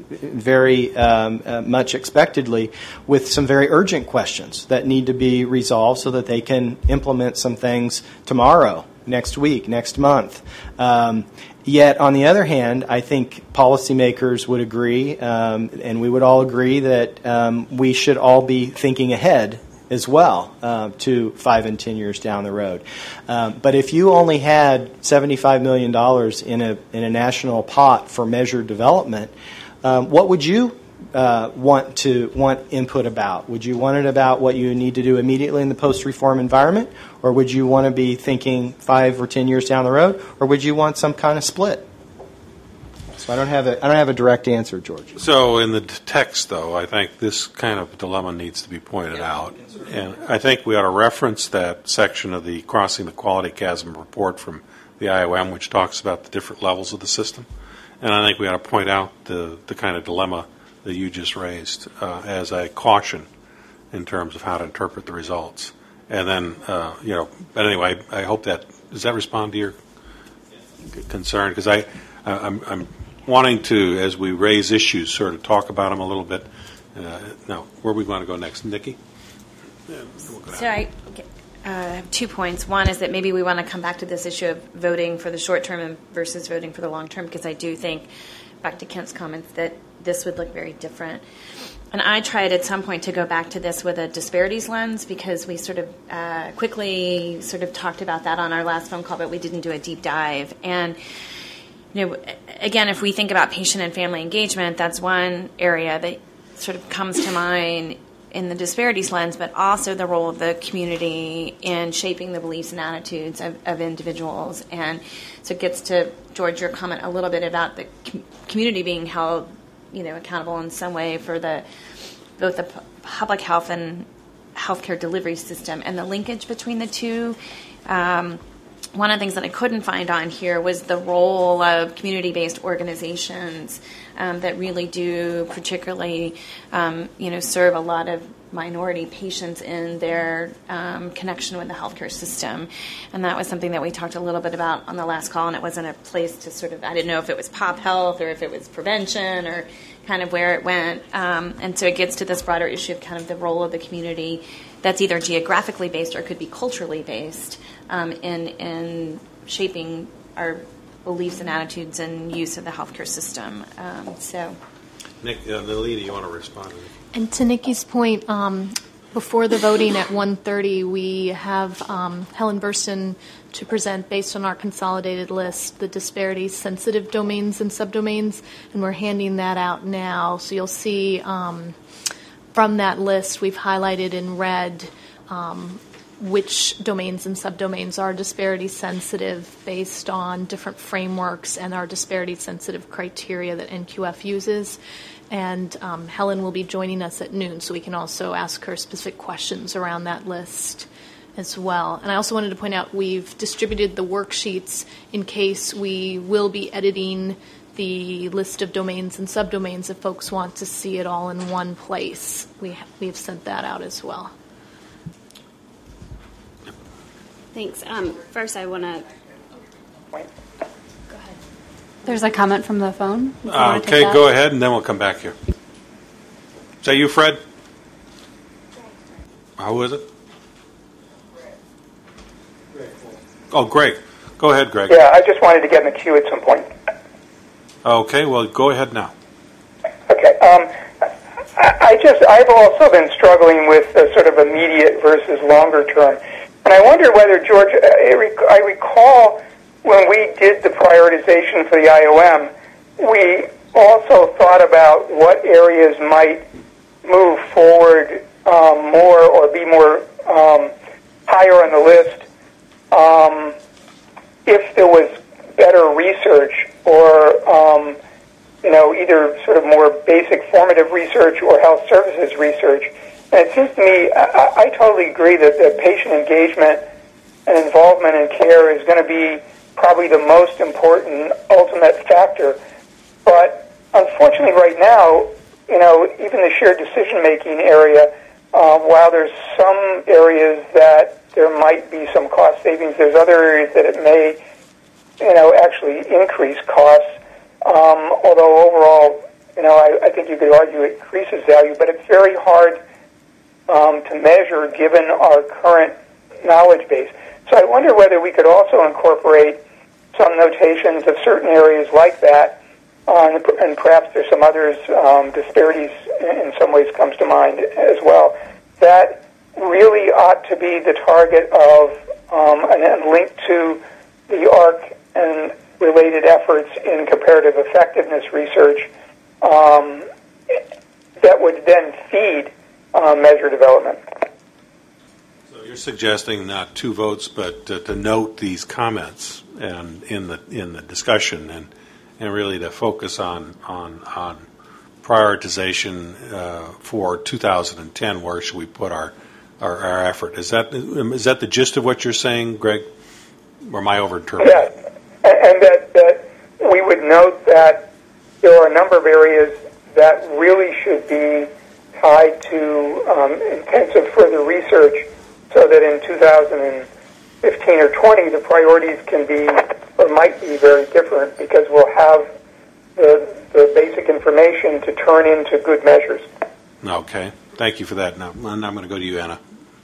very um, uh, much expectedly with some very urgent questions that need to be resolved so that they can implement some things tomorrow, next week, next month. Um, yet, on the other hand, I think policymakers would agree, um, and we would all agree that um, we should all be thinking ahead as well, uh, to five and ten years down the road. Um, but if you only had seventy-five million dollars in a in a national pot for measured development, um, what would you uh, want to want input about? Would you want it about what you need to do immediately in the post-reform environment, or would you want to be thinking five or ten years down the road, or would you want some kind of split? So I don't have a I don't have a direct answer, George. So in the text, though, I think this kind of dilemma needs to be pointed out, and I think we ought to reference that section of the Crossing the Quality Chasm report from the I O M, which talks about the different levels of the system, and I think we ought to point out the the kind of dilemma that you just raised uh, as a caution in terms of how to interpret the results, and then uh, you know. But anyway, I hope that does that respond to your concern, because I I'm. I'm wanting to, as we raise issues, sort of talk about them a little bit. Uh, now, where are we going to go next? Nikki? Yeah, we'll go so I uh, have two points. One is that maybe we want to come back to this issue of voting for the short term versus voting for the long term, because I do think, back to Kent's comments, that this would look very different. And I tried at some point to go back to this with a disparities lens, because we sort of uh, quickly sort of talked about that on our last phone call, but we didn't do a deep dive. And you know, again, if we think about patient and family engagement, that's one area that sort of comes to mind in the disparities lens, but also the role of the community in shaping the beliefs and attitudes of, of individuals. And so it gets to, George, your comment a little bit about the com- community being held, you know, accountable in some way for the both the p- public health and healthcare delivery system and the linkage between the two. Um, one of the things that I couldn't find on here was the role of community-based organizations um, that really do particularly, um, you know, serve a lot of minority patients in their um, connection with the healthcare system. And that was something that we talked a little bit about on the last call, and it wasn't a place to sort of, I didn't know if it was pop health or if it was prevention or kind of where it went. Um, and so it gets to this broader issue of kind of the role of the community that's either geographically based or could be culturally based um, in, in shaping our beliefs and attitudes and use of the healthcare system. Um, so, Nick, uh, Nalita, you want to respond? And to Nikki's point, um, before the voting at one thirty, we have um, Helen Burstyn to present, based on our consolidated list, the disparity-sensitive domains and subdomains, and we're handing that out now. So you'll see um, from that list, we've highlighted in red um, which domains and subdomains are disparity-sensitive based on different frameworks and our disparity-sensitive criteria that N Q F uses. And um, Helen will be joining us at noon, so we can also ask her specific questions around that list as well. And I also wanted to point out we've distributed the worksheets in case we will be editing the list of domains and subdomains if folks want to see it all in one place. We ha- we've sent that out as well. Thanks. Um, first, I want to. There's a comment from the phone. Uh, okay, go ahead, and then we'll come back here. Is that you, Fred? How was it? Oh, Greg. Go ahead, Greg. Yeah, I just wanted to get in the queue at some point. Okay, well, go ahead now. Okay. Um, I, I just, I've also been struggling with the sort of immediate versus longer term. And I wonder whether, George, I, rec- I recall when we did the prioritization for the I O M, we also thought about what areas might move forward um, more or be more um, higher on the list um, if there was better research or, um, you know, either sort of more basic formative research or health services research. And it seems to me, I, I totally agree that the patient engagement and involvement in care is going to be probably the most important ultimate factor. But unfortunately right now, you know, even the shared decision-making area, uh, while there's some areas that there might be some cost savings, there's other areas that it may, you know, actually increase costs. Um, although overall, you know, I, I think you could argue it increases value, but it's very hard um, to measure given our current knowledge base. So I wonder whether we could also incorporate some notations of certain areas like that, uh, and perhaps there's some others, um, disparities in some ways comes to mind as well, that really ought to be the target of um, and, and linked to the A R C and related efforts in comparative effectiveness research um, that would then feed uh, measure development. So you're suggesting not two votes, but uh, to note these comments and in the in the discussion, and and really to focus on on on prioritization uh, for two thousand ten. Where should we put our, our our effort? Is that is that the gist of what you're saying, Greg? Or am I overinterpreting? Yeah, and that that we would note that there are a number of areas that really should be tied to um, intensive further research, so that in two thousand fifteen or twenty, the priorities can be or might be very different because we'll have the, the basic information to turn into good measures. Okay. Thank you for that. Now, I'm going to go to you, Anna.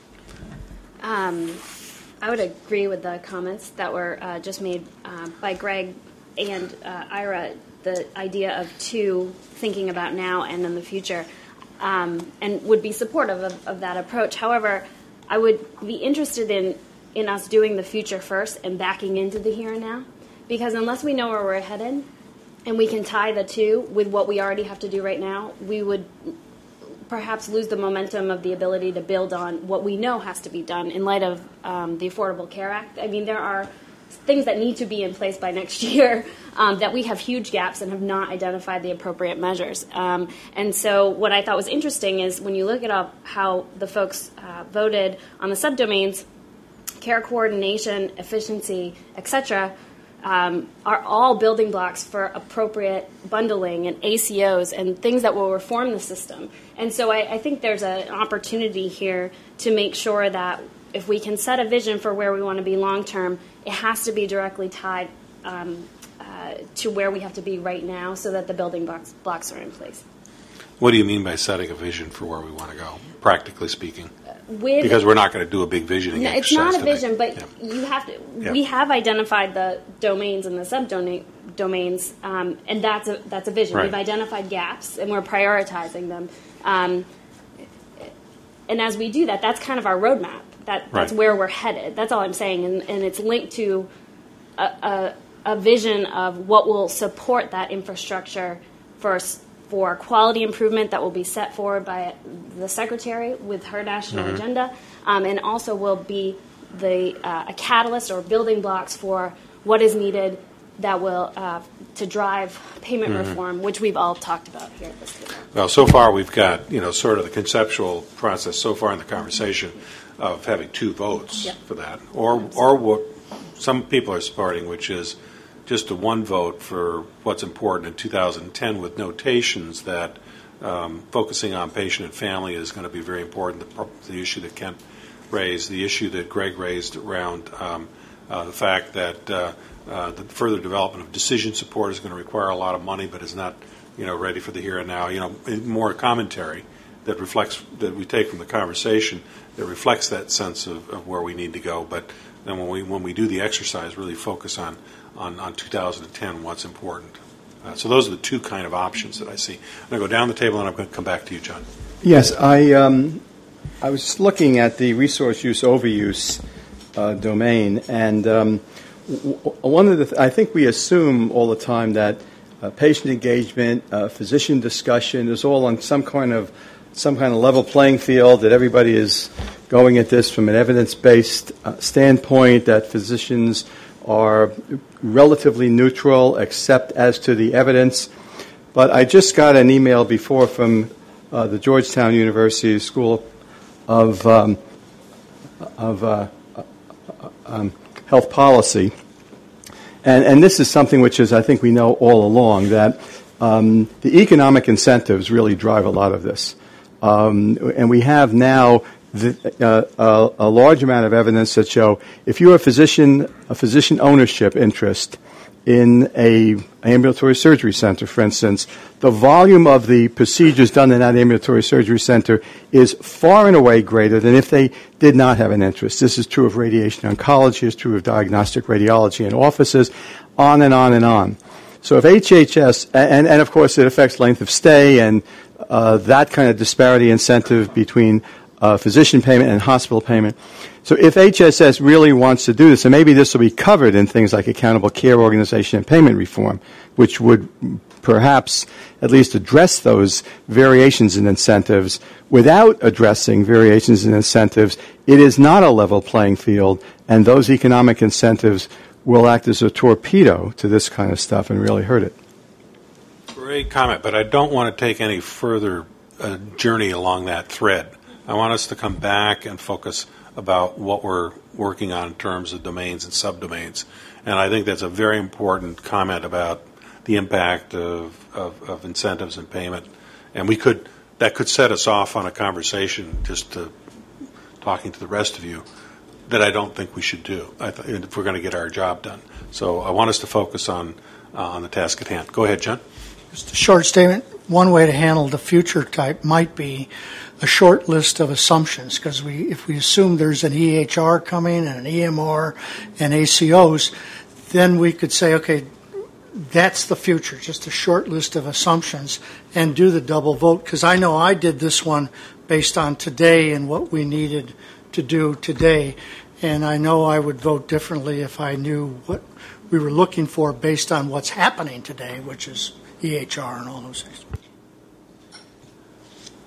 Um, I would agree with the comments that were uh, just made uh, by Greg and uh, Ira, the idea of two, thinking about now and in the future, um, and would be supportive of, of that approach. However, I would be interested in, in us doing the future first and backing into the here and now, because unless we know where we're headed and we can tie the two with what we already have to do right now, we would perhaps lose the momentum of the ability to build on what we know has to be done in light of um, the Affordable Care Act. I mean, there are things that need to be in place by next year um, that we have huge gaps and have not identified the appropriate measures. Um, and so what I thought was interesting is when you look at up how the folks uh, voted on the subdomains, care coordination, efficiency, et cetera, um, are all building blocks for appropriate bundling and A C Os and things that will reform the system. And so I, I think there's a, an opportunity here to make sure that if we can set a vision for where we want to be long term, it has to be directly tied um, uh, to where we have to be right now so that the building blocks, blocks are in place. What do you mean by setting a vision for where we want to go, practically speaking? With, because we're not going to do a big visioning no, exercise it's not a today. vision, but yeah. you have to. Yeah. We have identified the domains and the subdomains, um, and that's a that's a vision. Right. We've identified gaps, and we're prioritizing them. Um, and as we do that, that's kind of our roadmap. That that's right. where we're headed. That's all I'm saying, and, and it's linked to a, a, a vision of what will support that infrastructure for for quality improvement that will be set forward by the Secretary with her national mm-hmm. agenda, um, and also will be the uh, a catalyst or building blocks for what is needed that will uh, to drive payment mm-hmm. reform, which we've all talked about here at this table. Well, so far we've got, you know, sort of the conceptual process so far in the conversation of having two votes yep. for that, or or what some people are supporting, which is just a one vote for what's important in two thousand ten with notations that um, focusing on patient and family is going to be very important. The, the issue that Kent raised, the issue that Greg raised around um, uh, the fact that uh, uh, the further development of decision support is going to require a lot of money, but is not, you know, ready for the here and now. You know, more commentary that reflects that we take from the conversation that reflects that sense of, of where we need to go. But then when we when we do the exercise, really focus on. On, on two thousand ten, what's important. Uh, so those are the two kind of options that I see. I'm going to go down the table and I'm going to come back to you, John. Yes, I um, I was just looking at the resource use overuse uh, domain, and um, w- one of the th- I think we assume all the time that uh, patient engagement, uh, physician discussion is all on some kind of some kind of level playing field, that everybody is going at this from an evidence-based uh, standpoint, that physicians are relatively neutral except as to the evidence. But I just got an email before from uh, the Georgetown University School of, um, of uh, um, Health Policy. And, and this is something which is, I think we know all along, that um, the economic incentives really drive a lot of this. Um, and we have now The, uh, a, a large amount of evidence that show if you're a physician, a physician ownership interest in a ambulatory surgery center, for instance, the volume of the procedures done in that ambulatory surgery center is far and away greater than if they did not have an interest. This is true of radiation oncology, it's true of diagnostic radiology in offices, on and on and on. So if H H S, and, and of course it affects length of stay and uh, that kind of disparity incentive between Uh, physician payment and hospital payment. So if H S S really wants to do this, and maybe this will be covered in things like accountable care organization and payment reform, which would perhaps at least address those variations in incentives without addressing variations in incentives, it is not a level playing field, and those economic incentives will act as a torpedo to this kind of stuff and really hurt it. Great comment, but I don't want to take any further uh, journey along that thread. I want us to come back and focus about what we're working on in terms of domains and subdomains. And I think that's a very important comment about the impact of, of, of incentives and payment. And we could that could set us off on a conversation just to talking to the rest of you that I don't think we should do I th- if we're going to get our job done. So I want us to focus on uh, on the task at hand. Go ahead, John. Just a short statement. One way to handle the future type might be a short list of assumptions, because we, if we assume there's an E H R coming and an E M R and A C Os, then we could say, okay, that's the future, just a short list of assumptions, and do the double vote. Because I know I did this one based on today and what we needed to do today, and I know I would vote differently if I knew what we were looking for based on what's happening today, which is E H R and all those things.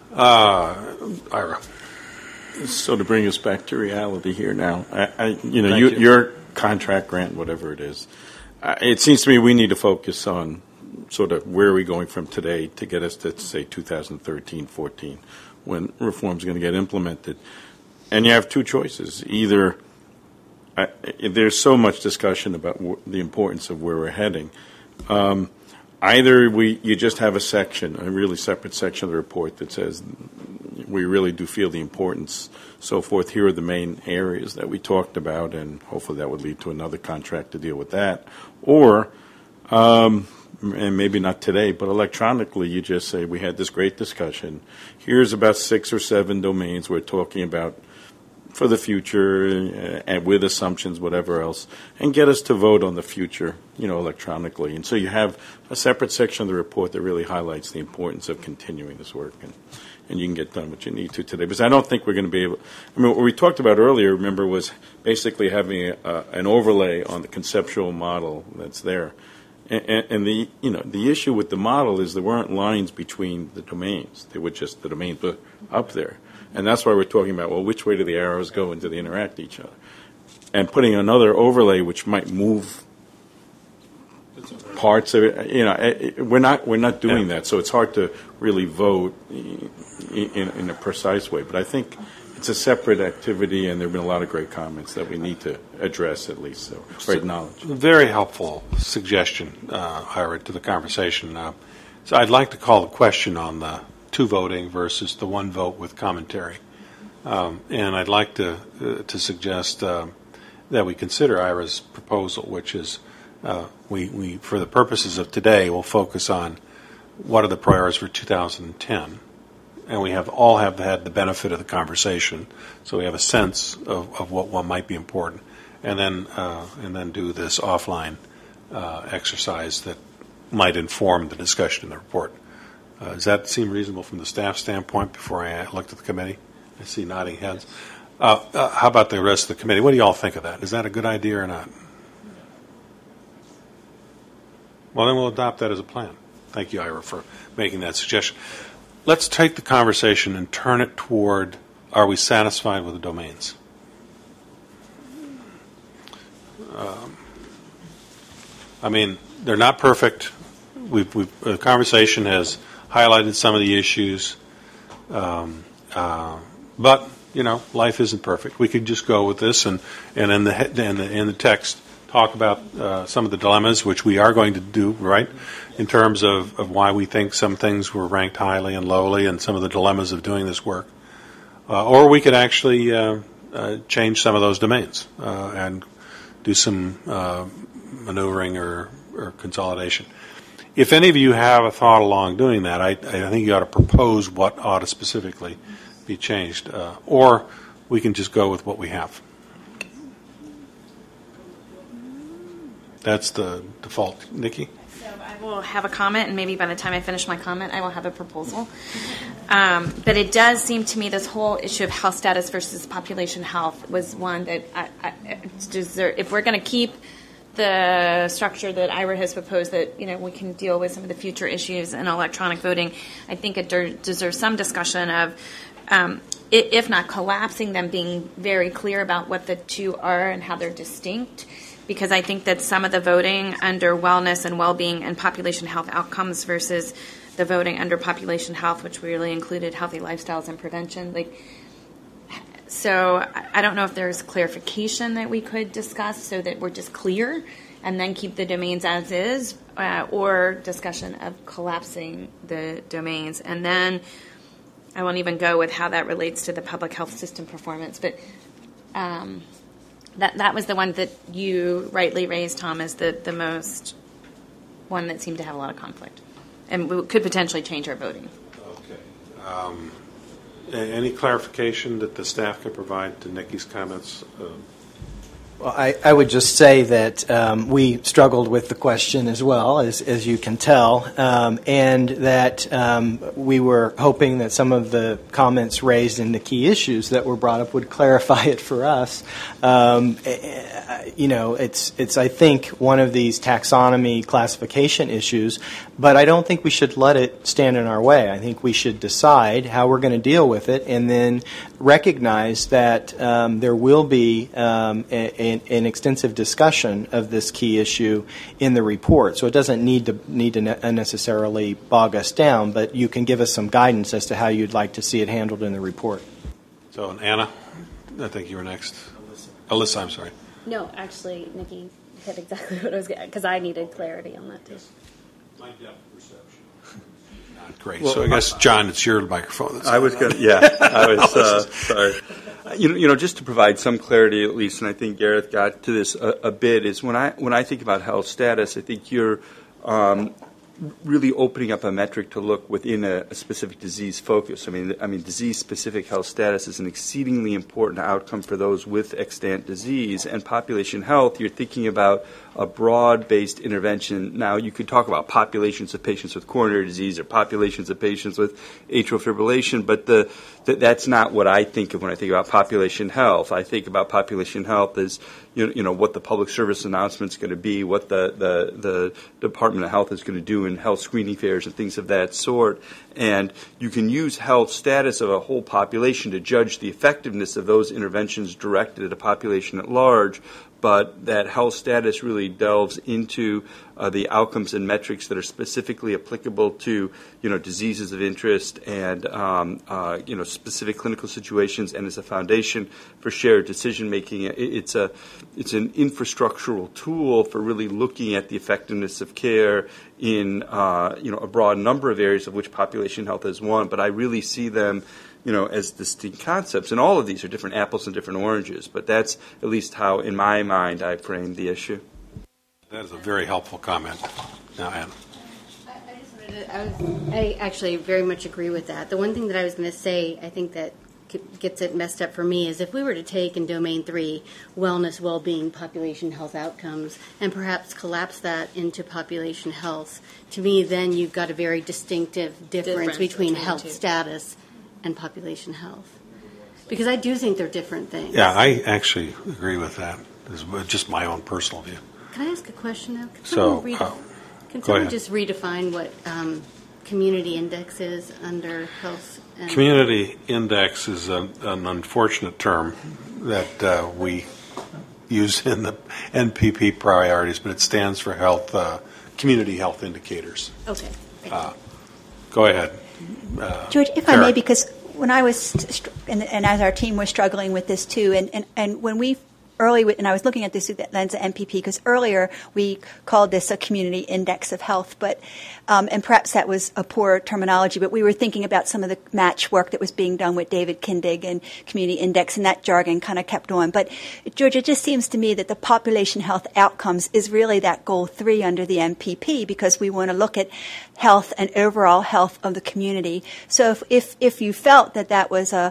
Uh, Ira. So to bring us back to reality here now, I, I you know, Thank you, you. your contract grant, whatever it is, uh, it seems to me we need to focus on sort of where are we going from today to get us to, say, two thousand thirteen, fourteen, when reform's going to get implemented. And you have two choices. Either I, there's so much discussion about w- the importance of where we're heading. Um, either we you just have a section, a really separate section of the report that says we really do feel the importance, so forth. Here are the main areas that we talked about, and hopefully that would lead to another contract to deal with that. Or, um, and maybe not today, but electronically, you just say, we had this great discussion. Here's about six or seven domains we're talking about for the future, uh, and with assumptions, whatever else, and get us to vote on the future, you know, electronically. And so you have a separate section of the report that really highlights the importance of continuing this work, and, and you can get done what you need to today. Because I don't think we're going to be able, I mean, what we talked about earlier, remember, was basically having a, an overlay on the conceptual model that's there. And, and, and the, you know, the issue with the model is there weren't lines between the domains. They were just, the domains were up there. And that's why we're talking about, well, which way do the arrows go and do they interact with each other? And putting another overlay which might move parts of it, you know, it, we're not we're not doing that. So it's hard to really vote in, in, in a precise way. But I think it's a separate activity, and there have been a lot of great comments that we need to address at least, so, or acknowledge. Very helpful suggestion, uh, Ira, to the conversation. Uh, so I'd like to call the question on the two voting versus the one vote with commentary. Um, and I'd like to uh, to suggest uh, that we consider Ira's proposal, which is uh, we, we, for the purposes of today, will focus on what are the priorities for two thousand ten. And we have all have had the benefit of the conversation, so we have a sense of, of what one might be important, and then uh, and then do this offline uh, exercise that might inform the discussion in the report. Uh, does that seem reasonable from the staff standpoint before I looked at the committee? I see nodding heads. Uh, uh, how about the rest of the committee? What do you all think of that? Is that a good idea or not? Well, then we'll adopt that as a plan. Thank you, Ira, for making that suggestion. Let's take the conversation and turn it toward, are we satisfied with the domains? Um, I mean, they're not perfect. We've, we've, the conversation has highlighted some of the issues, um, uh, but you know, life isn't perfect. We could just go with this, and, and in the in the in the text talk about uh, some of the dilemmas, which we are going to do, right, in terms of, of why we think some things were ranked highly and lowly, and some of the dilemmas of doing this work. Uh, or we could actually uh, uh, change some of those domains uh, and do some uh, maneuvering or, or consolidation. If any of you have a thought along doing that, I, I think you ought to propose what ought to specifically be changed. Uh, or we can just go with what we have. That's the default. Nikki? So I will have a comment, and maybe by the time I finish my comment, I will have a proposal. Um, but it does seem to me this whole issue of health status versus population health was one that I, I, deserve, if we're going to keep the structure that Ira has proposed, that you know we can deal with some of the future issues in electronic voting, I think it de- deserves some discussion of, um, if not collapsing them, being very clear about what the two are and how they're distinct. Because I think that some of the voting under wellness and well-being and population health outcomes versus the voting under population health, which really included healthy lifestyles and prevention, like. So I don't know if there's clarification that we could discuss so that we're just clear and then keep the domains as is, uh, or discussion of collapsing the domains. And then I won't even go with how that relates to the public health system performance. But um, that that was the one that you rightly raised, Tom, as the, the most one that seemed to have a lot of conflict and we could potentially change our voting. Okay. Um, Any clarification that the staff can provide to Nikki's comments? Uh, Well, I, I would just say that um, we struggled with the question as well, as, as you can tell, um, and that um, we were hoping that some of the comments raised in the key issues that were brought up would clarify it for us. Um, you know, it's, it's, I think, one of these taxonomy classification issues, but I don't think we should let it stand in our way. I think we should decide how we're going to deal with it and then recognize that um, there will be um, a, a, an extensive discussion of this key issue in the report. So it doesn't need to need to ne- necessarily bog us down, but you can give us some guidance as to how you'd like to see it handled in the report. So, and Anna, I think you were next. Alyssa, Alyssa I'm sorry. No, actually, Nikki hit exactly what I was getting, because I needed clarity on that too. My depth perception. Not great. Well, so I guess, John, it's your microphone. That's I was going to, yeah, I was, uh, sorry. You know, you know, just to provide some clarity at least, and I think Gareth got to this a, a bit, is when I when I think about health status, I think you're um, really opening up a metric to look within a, a specific disease focus. I mean, I mean, disease-specific health status is an exceedingly important outcome for those with extant disease. And population health, you're thinking about a broad-based intervention. Now, you could talk about populations of patients with coronary disease or populations of patients with atrial fibrillation, but the, the that's not what I think of when I think about population health. I think about population health as you know, you know what the public service announcement is going to be, what the, the, the Department of Health is going to do in health screening fairs and things of that sort. And you can use health status of a whole population to judge the effectiveness of those interventions directed at a population at large. But that health status really delves into uh, the outcomes and metrics that are specifically applicable to, you know, diseases of interest and, um, uh, you know, specific clinical situations, and is a foundation for shared decision making. It, it's a, it's an infrastructural tool for really looking at the effectiveness of care in, uh, you know, a broad number of areas, of which population health is one. But I really see them, you know, as distinct concepts. And all of these are different apples and different oranges, but that's at least how, in my mind, I frame the issue. That is a very helpful comment. Now, Anna. I, just wanted to, I, was, I actually very much agree with that. The one thing that I was going to say, I think that gets it messed up for me, is if we were to take in domain three wellness, well-being, population health outcomes, and perhaps collapse that into population health, to me then you've got a very distinctive difference, difference between, between health status and population health, because I do think they're different things. Yeah, I actually agree with that. It's just my own personal view. Can I ask a question now? Can so, someone, read, uh, can someone just redefine what um, community index is under health? And community index is a, an unfortunate term that uh, we use in the N P P priorities, but it stands for health, uh, community health indicators. Okay. Uh, go ahead. Uh, George, if Karen. I may, because when I was, str- and, and as our team was struggling with this too, and, and, and when we early, and I was looking at this through the lens of N P P, because earlier we called this a community index of health, but um, and perhaps that was a poor terminology, but we were thinking about some of the match work that was being done with David Kindig and community index, and that jargon kind of kept on. But George, it just seems to me that the population health outcomes is really that goal three under the N P P, because we want to look at health and overall health of the community. So if if, if you felt that that was a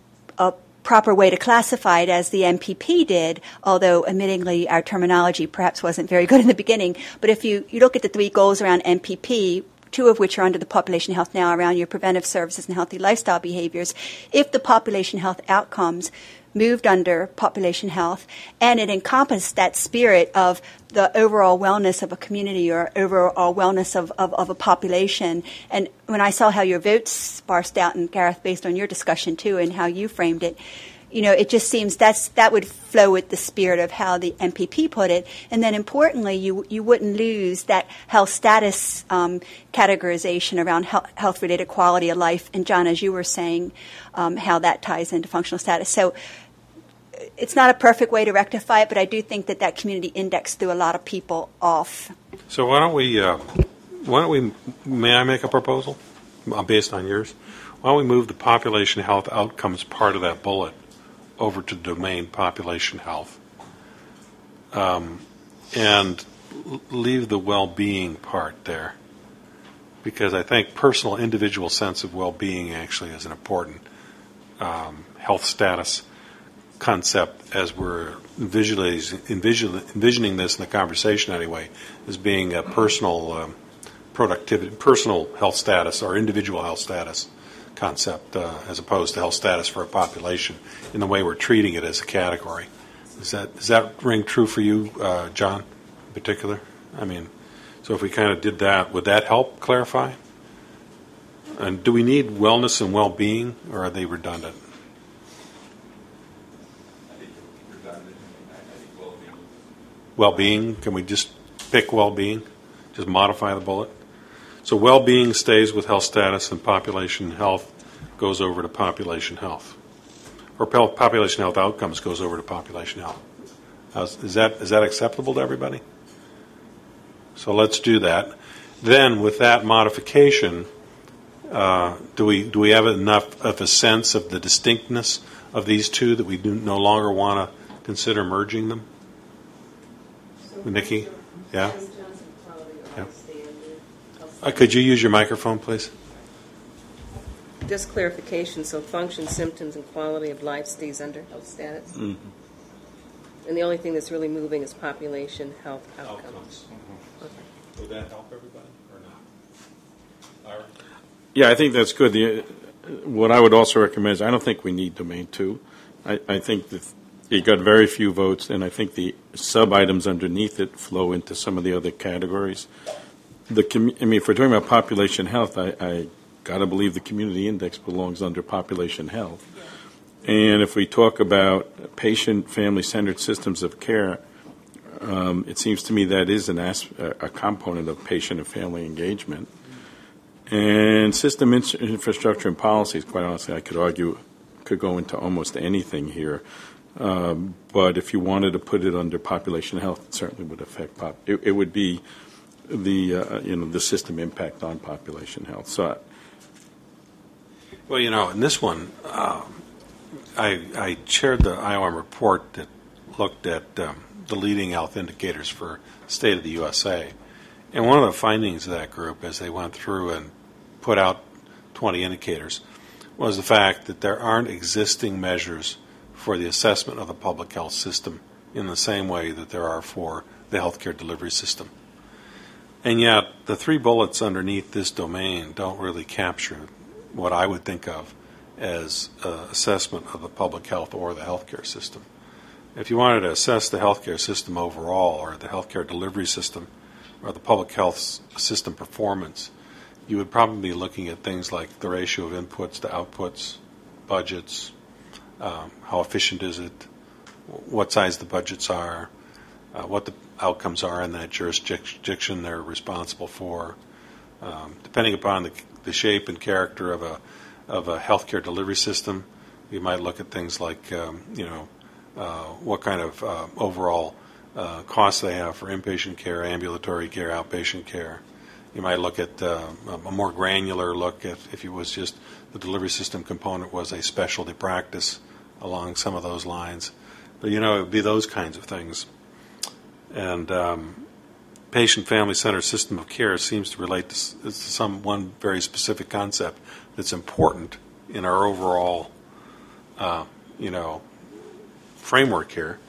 a proper way to classify it, as the N P P did, although admittingly our terminology perhaps wasn't very good in the beginning. But if you, you look at the three goals around N P P, two of which are under the population health now around your preventive services and healthy lifestyle behaviors, if the population health outcomes moved under population health, and it encompassed that spirit of the overall wellness of a community or overall wellness of, of, of a population. And when I saw how your votes sparsed out, and Gareth, based on your discussion too, and how you framed it, you know, it just seems that's that would flow with the spirit of how the N P P put it. And then importantly, you you wouldn't lose that health status um, categorization around health, health-related quality of life. And John, as you were saying, um, how that ties into functional status. So it's not a perfect way to rectify it, but I do think that that community index threw a lot of people off. So why don't we, uh, why don't we, may I make a proposal uh, based on yours? Why don't we move the population health outcomes part of that bullet over to domain population health, um, and l- leave the well-being part there, because I think personal individual sense of well-being actually is an important um, health status concept as we're visualizing, envision, envisioning this in the conversation anyway, as being a personal um, productivity, personal health status or individual health status concept uh, as opposed to health status for a population in the way we're treating it as a category. Is that, does that ring true for you, uh, John, in particular? I mean, so if we kind of did that, would that help clarify? And do we need wellness and well-being, or are they redundant? Well-being, can we just pick well-being? Just modify the bullet? So well-being stays with health status and population health goes over to population health. Or population health outcomes goes over to population health. How's, is that is that acceptable to everybody? So let's do that. Then with that modification, uh, do we do we have enough of a sense of the distinctness of these two that we do no longer want to consider merging them? Nikki? Yeah? Yeah. Uh, could you use your microphone, please? Just clarification, so function, symptoms, and quality of life stays under health status? Mm-hmm. And the only thing that's really moving is population health outcomes. Outcomes. Mm-hmm. Okay. Would that help everybody or not? Ira? Yeah, I think that's good. The, uh, what I would also recommend is I don't think we need domain two. I, I think that it got very few votes, and I think the sub-items underneath it flow into some of the other categories. The com- I mean, if we're talking about population health, I, I got to believe the community index belongs under population health. And if we talk about patient family-centered systems of care, um, it seems to me that is an as- a component of patient and family engagement. And system in- infrastructure and policies, quite honestly, I could argue could go into almost anything here. Um, but if you wanted to put it under population health, it certainly would affect pop. It, it would be the uh, you know the system impact on population health. So, well, you know, in this one, uh, I, I chaired the I O M report that looked at um, the leading health indicators for the state of the U S A, and one of the findings of that group, as they went through and put out twenty indicators, was the fact that there aren't existing measures for the assessment of the public health system in the same way that there are for the healthcare delivery system. And yet, the three bullets underneath this domain don't really capture what I would think of as uh, assessment of the public health or the healthcare system. If you wanted to assess the healthcare system overall, or the healthcare delivery system, or the public health system performance, you would probably be looking at things like the ratio of inputs to outputs, budgets, Um, how efficient is it, what size the budgets are, uh, what the outcomes are in that jurisdiction they're responsible for. Um, depending upon the, the shape and character of a of a healthcare delivery system, you might look at things like um, you know uh, what kind of uh, overall uh, costs they have for inpatient care, ambulatory care, outpatient care. You might look at uh, a more granular look at if it was just the delivery system component was a specialty practice along some of those lines. But, you know, it would be those kinds of things. And um, patient family-centered system of care seems to relate to, to some one very specific concept that's important in our overall, uh, you know, framework here,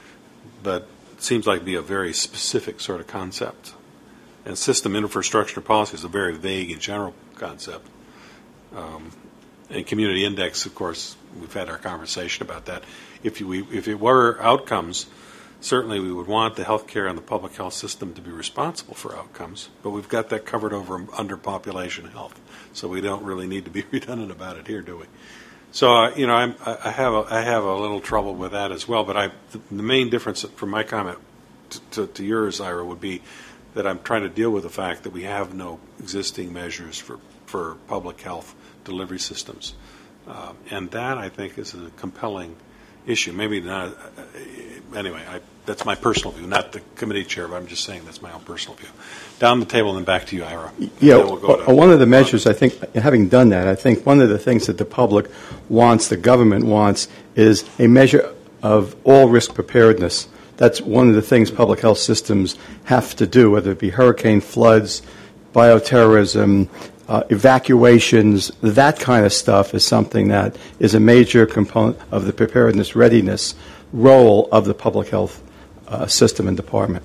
but it seems like to be a very specific sort of concept. And system infrastructure policy is a very vague and general concept. Um, and community index, of course, we've had our conversation about that. If you, we, if it were outcomes, certainly we would want the healthcare and the public health system to be responsible for outcomes, but we've got that covered over under population health, so we don't really need to be redundant about it here, do we? So, uh, you know, I'm, I have a, I have a little trouble with that as well. But I, the, the main difference from my comment to, to, to yours, Ira, would be that I'm trying to deal with the fact that we have no existing measures for, for public health delivery systems. Uh, and that, I think, is a compelling issue. Maybe not. Uh, anyway, I, that's my personal view, not the committee chair, but I'm just saying that's my own personal view. Down the table and then back to you, Ira. Yeah, we'll go to, one of the measures, I think, having done that, I think one of the things that the public wants, the government wants, is a measure of all risk preparedness. That's one of the things public health systems have to do, whether it be hurricane, floods, bioterrorism, uh, evacuations, that kind of stuff is something that is a major component of the preparedness readiness role of the public health uh, system and department.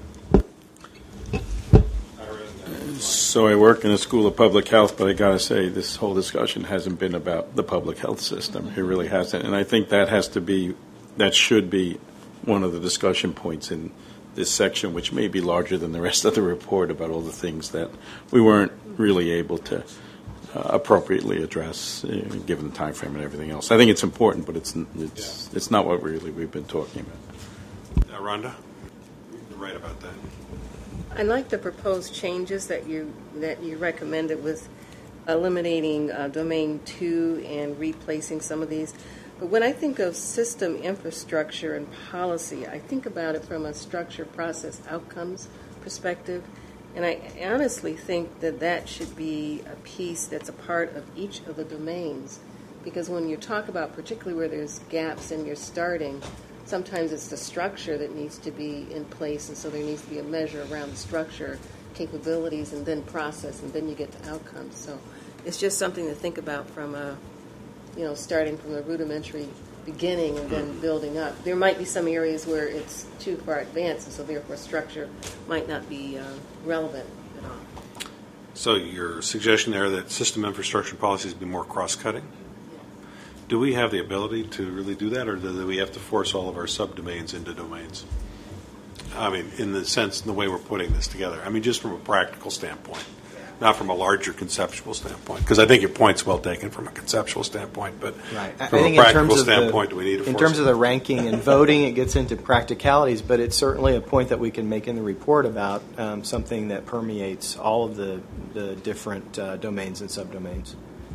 So I work in a school of public health, but I got to say this whole discussion hasn't been about the public health system. It really hasn't. And I think that has to be, that should be one of the discussion points in this section, which may be larger than the rest of the report about all the things that we weren't really able to uh, appropriately address, uh, given the time frame and everything else. I think it's important, but it's it's yeah. it's not what really we've been talking about. Uh, Rhonda, you're right about that. I like the proposed changes that you that you recommended with eliminating uh, domain two and replacing some of these. But when I think of system infrastructure and policy, I think about it from a structure, process, outcomes perspective. And I honestly think that that should be a piece that's a part of each of the domains. Because when you talk about particularly where there's gaps in your starting, sometimes it's the structure that needs to be in place, and so there needs to be a measure around the structure, capabilities, and then process, and then you get to outcomes. So it's just something to think about from a, you know, starting from the rudimentary beginning and then building up. There might be some areas where it's too far advanced, and so therefore structure might not be uh, relevant at all. So your suggestion there that system infrastructure policies be more cross-cutting? Do we have the ability to really do that, or do we have to force all of our subdomains into domains? I mean, in the sense, in the way we're putting this together. I mean, just from a practical standpoint, not from a larger conceptual standpoint. Because I think your point's well taken from a conceptual standpoint, but right. from I think a practical in terms standpoint, of the, do we need to force in terms it? of the ranking and voting, it gets into practicalities, but it's certainly a point that we can make in the report about um, something that permeates all of the, the different uh, domains and subdomains.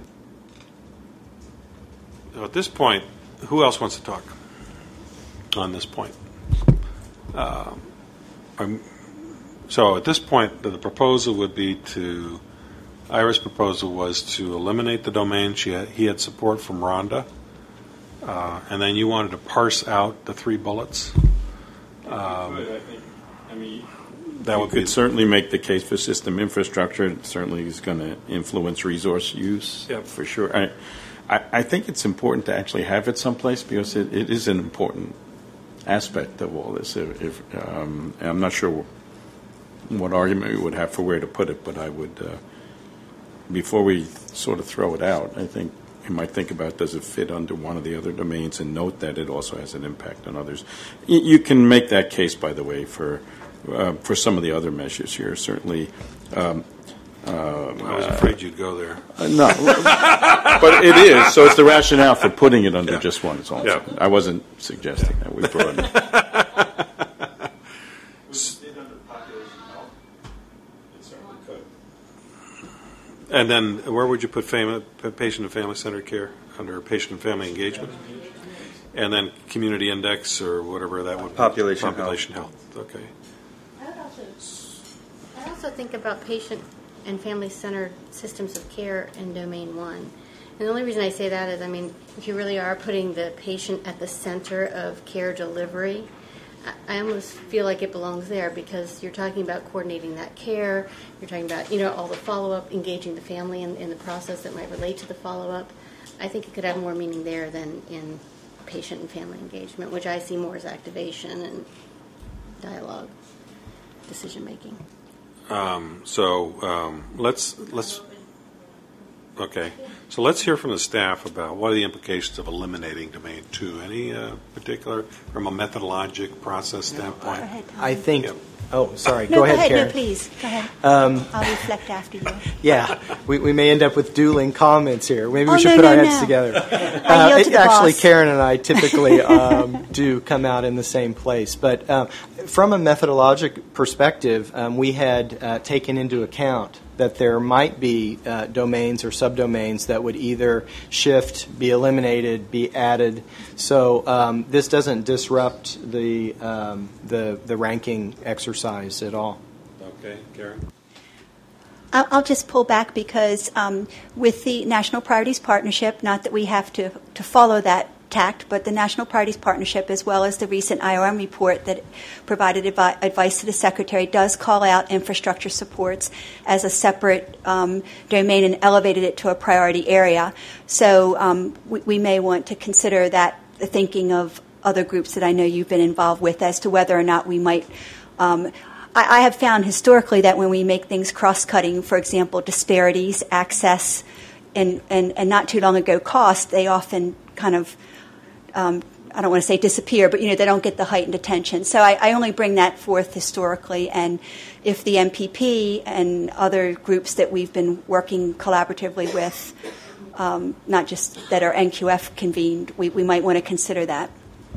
So at this point, who else wants to talk on this point? Uh, I'm, so at this point, the, the proposal would be to, Ira's proposal was to eliminate the domain. She had, he had support from Rhonda. Uh, and then you wanted to parse out the three bullets. Um, I think, I mean, that would could be certainly make the case for system infrastructure. It certainly is going to influence resource use, yep. for sure. I, I, I think it's important to actually have it someplace because it, it is an important aspect of all this. If, if um, I'm not sure what argument we would have for where to put it, but I would, uh, before we sort of throw it out, I think we might think about does it fit under one of the other domains and note that it also has an impact on others. Y- you can make that case, by the way, for uh, for some of the other measures here. Certainly. Um, Uh, I was afraid you'd go there. Uh, no, but it is. So it's the rationale for putting it under yeah. just one. It's all. Yeah. I wasn't suggesting that we brought it. And then where would you put fam- patient and family-centered care? Under patient and family engagement? And then community index or whatever that would be? Population health. Population health. Okay. I would also, I also think about patient and family-centered systems of care in domain one. And the only reason I say that is, I mean, if you really are putting the patient at the center of care delivery, I almost feel like it belongs there because you're talking about coordinating that care, you're talking about, you know, all the follow-up, engaging the family in, in the process that might relate to the follow-up. I think it could have more meaning there than in patient and family engagement, which I see more as activation and dialogue, decision-making. Um, so um, let's let's okay. So let's hear from the staff about what are the implications of eliminating domain two. Any uh, particular from a methodologic process standpoint? Go ahead. I think. Yep. Oh, sorry. No, go ahead, ahead. Karen. No, please. Go ahead. Um, I'll reflect after you. Yeah, we, we may end up with dueling comments here. Maybe Oh, we should no, put no, our heads no. together. I yield Uh, to the actually, boss. Karen and I typically um, do come out in the same place. But um, from a methodologic perspective, um, we had uh, taken into account that there might be uh, domains or subdomains that would either shift, be eliminated, be added. So um, this doesn't disrupt the, um, the the ranking exercise at all. Okay, Karen. I'll I'll just pull back because um, with the National Priorities Partnership, not that we have to, to follow that TACT, but the National Priorities Partnership, as well as the recent I O M report that provided advi- advice to the Secretary, does call out infrastructure supports as a separate um, domain and elevated it to a priority area. So um, we, we may want to consider that, the thinking of other groups that I know you've been involved with, as to whether or not we might. Um, I, I have found historically that when we make things cross-cutting, for example, disparities, access, and, and, and not too long ago cost, they often kind of Um, I don't want to say disappear, but, you know, they don't get the heightened attention. So I, I only bring that forth historically. And if the M P P and other groups that we've been working collaboratively with, um, not just that are N Q F convened, we, we might want to consider that.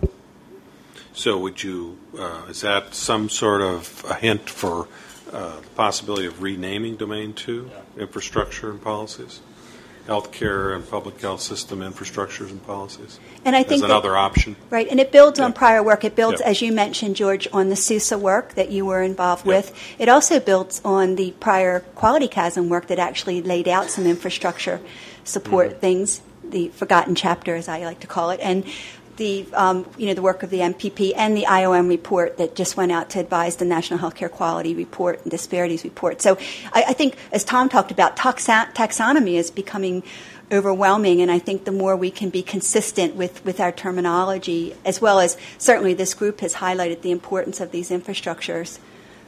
So would you, uh, is that some sort of a hint for uh, the possibility of renaming Domain two, infrastructure and policies? Healthcare and public health system infrastructures and policies, and I think as another that, option. Right, and it builds yeah. on prior work. It builds, yeah. as you mentioned, George, on the SUSA work that you were involved yeah. with. It also builds on the prior Quality Chasm work that actually laid out some infrastructure support mm-hmm. things, the forgotten chapter, as I like to call it, and the um, you know the work of the M P P and the I O M report that just went out to advise the National Healthcare Quality Report and Disparities Report. So I, I think, as Tom talked about, taxa- taxonomy is becoming overwhelming, and I think the more we can be consistent with, with our terminology, as well as certainly this group has highlighted the importance of these infrastructures.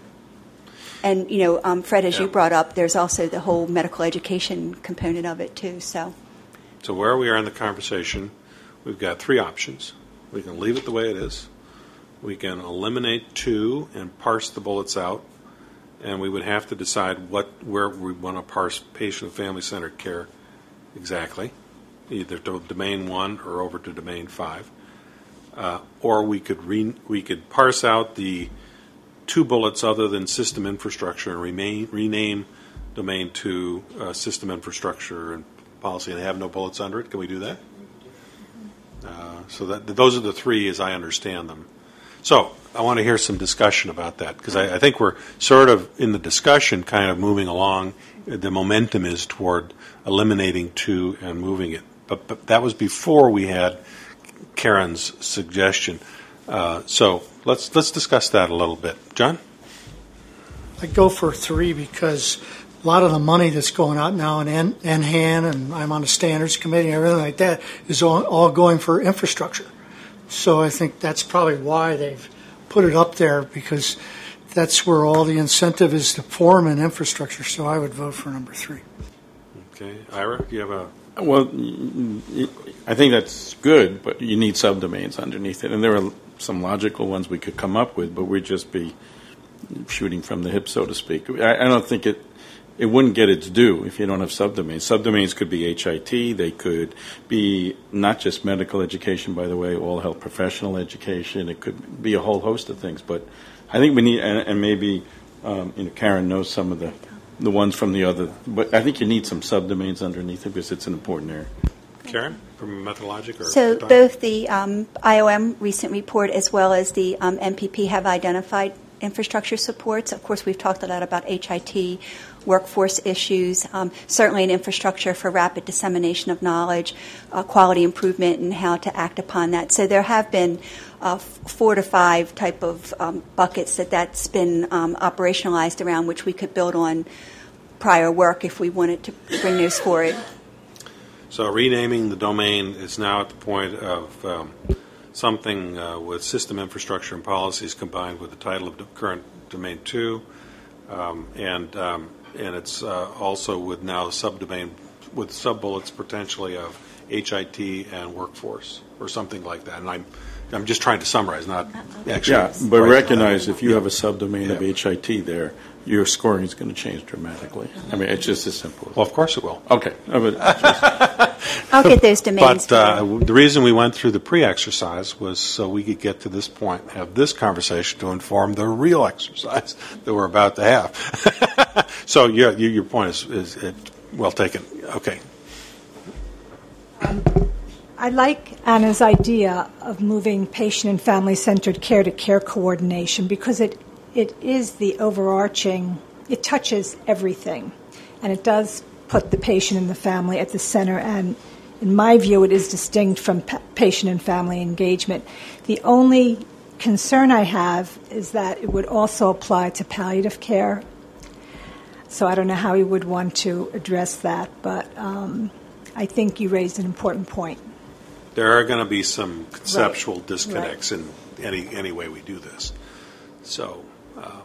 And, you know, um, Fred, as yeah. you brought up, there's also the whole medical education component of it, too. So, so where we are in the conversation, we've got three options. We can leave it the way it is. We can eliminate two and parse the bullets out, and we would have to decide what where we want to parse patient and family-centered care exactly, either to domain one or over to domain five. Uh, or we could re- we could parse out the two bullets other than system infrastructure and remain, rename domain two uh, system infrastructure and policy, and have no bullets under it. Can we do that? Uh, so that those are the three as I understand them. So I want to hear some discussion about that, because I, I think we're sort of in the discussion kind of moving along. The momentum is toward eliminating two and moving it. But, but that was before we had Karen's suggestion. Uh, so let's let's discuss that a little bit. John? I go for three because a lot of the money that's going out now in N- N H A N, and I'm on the standards committee and everything like that, is all, all going for infrastructure. So I think that's probably why they've put it up there, because that's where all the incentive is to form an infrastructure. So I would vote for number three. Okay. Ira, do you have a... Well, I think that's good, but you need subdomains underneath it. And there are some logical ones we could come up with, but we'd just be shooting from the hip, so to speak. I, I don't think it it wouldn't get its due if you don't have subdomains. Subdomains could be H I T. They could be not just medical education, by the way, all health professional education. It could be a whole host of things. But I think we need, and, and maybe um, you know, Karen knows some of the the ones from the other, but I think you need some subdomains underneath it because it's an important area. Karen, from Methodologic? Or so Don? both the um, I O M recent report as well as the um, M P P have identified infrastructure supports. Of course, we've talked a lot about H I T, workforce issues, um, certainly an infrastructure for rapid dissemination of knowledge, uh, quality improvement, and how to act upon that. So there have been uh, four to five type of um, buckets that that's been um, operationalized around, which we could build on prior work if we wanted to bring those forward. So renaming the domain is now at the point of um, something uh, with system infrastructure and policies combined with the title of the current domain two, um, and um, and it's uh, also with now the subdomain with sub-bullets potentially of H I T and workforce or something like that. And I'm I'm just trying to summarize, not actually. Yeah, but right. recognize if you yeah. have a subdomain yeah. of H I T there, your scoring is going to change dramatically. I mean, it's just as simple. Well, of course it will. Okay. I'll get those domains. But uh, the reason we went through the pre-exercise was so we could get to this point, have this conversation to inform the real exercise that we're about to have. So yeah, you, your point is, is it, well taken. Okay. Um, I like Anna's idea of moving patient and family-centered care to care coordination because it it is the overarching, it touches everything, and it does put the patient and the family at the center, and in my view, it is distinct from pa- patient and family engagement. The only concern I have is that it would also apply to palliative care. So I don't know how you would want to address that, but um, I think you raised an important point. There are going to be some conceptual Right. disconnects in any any way we do this. So, um,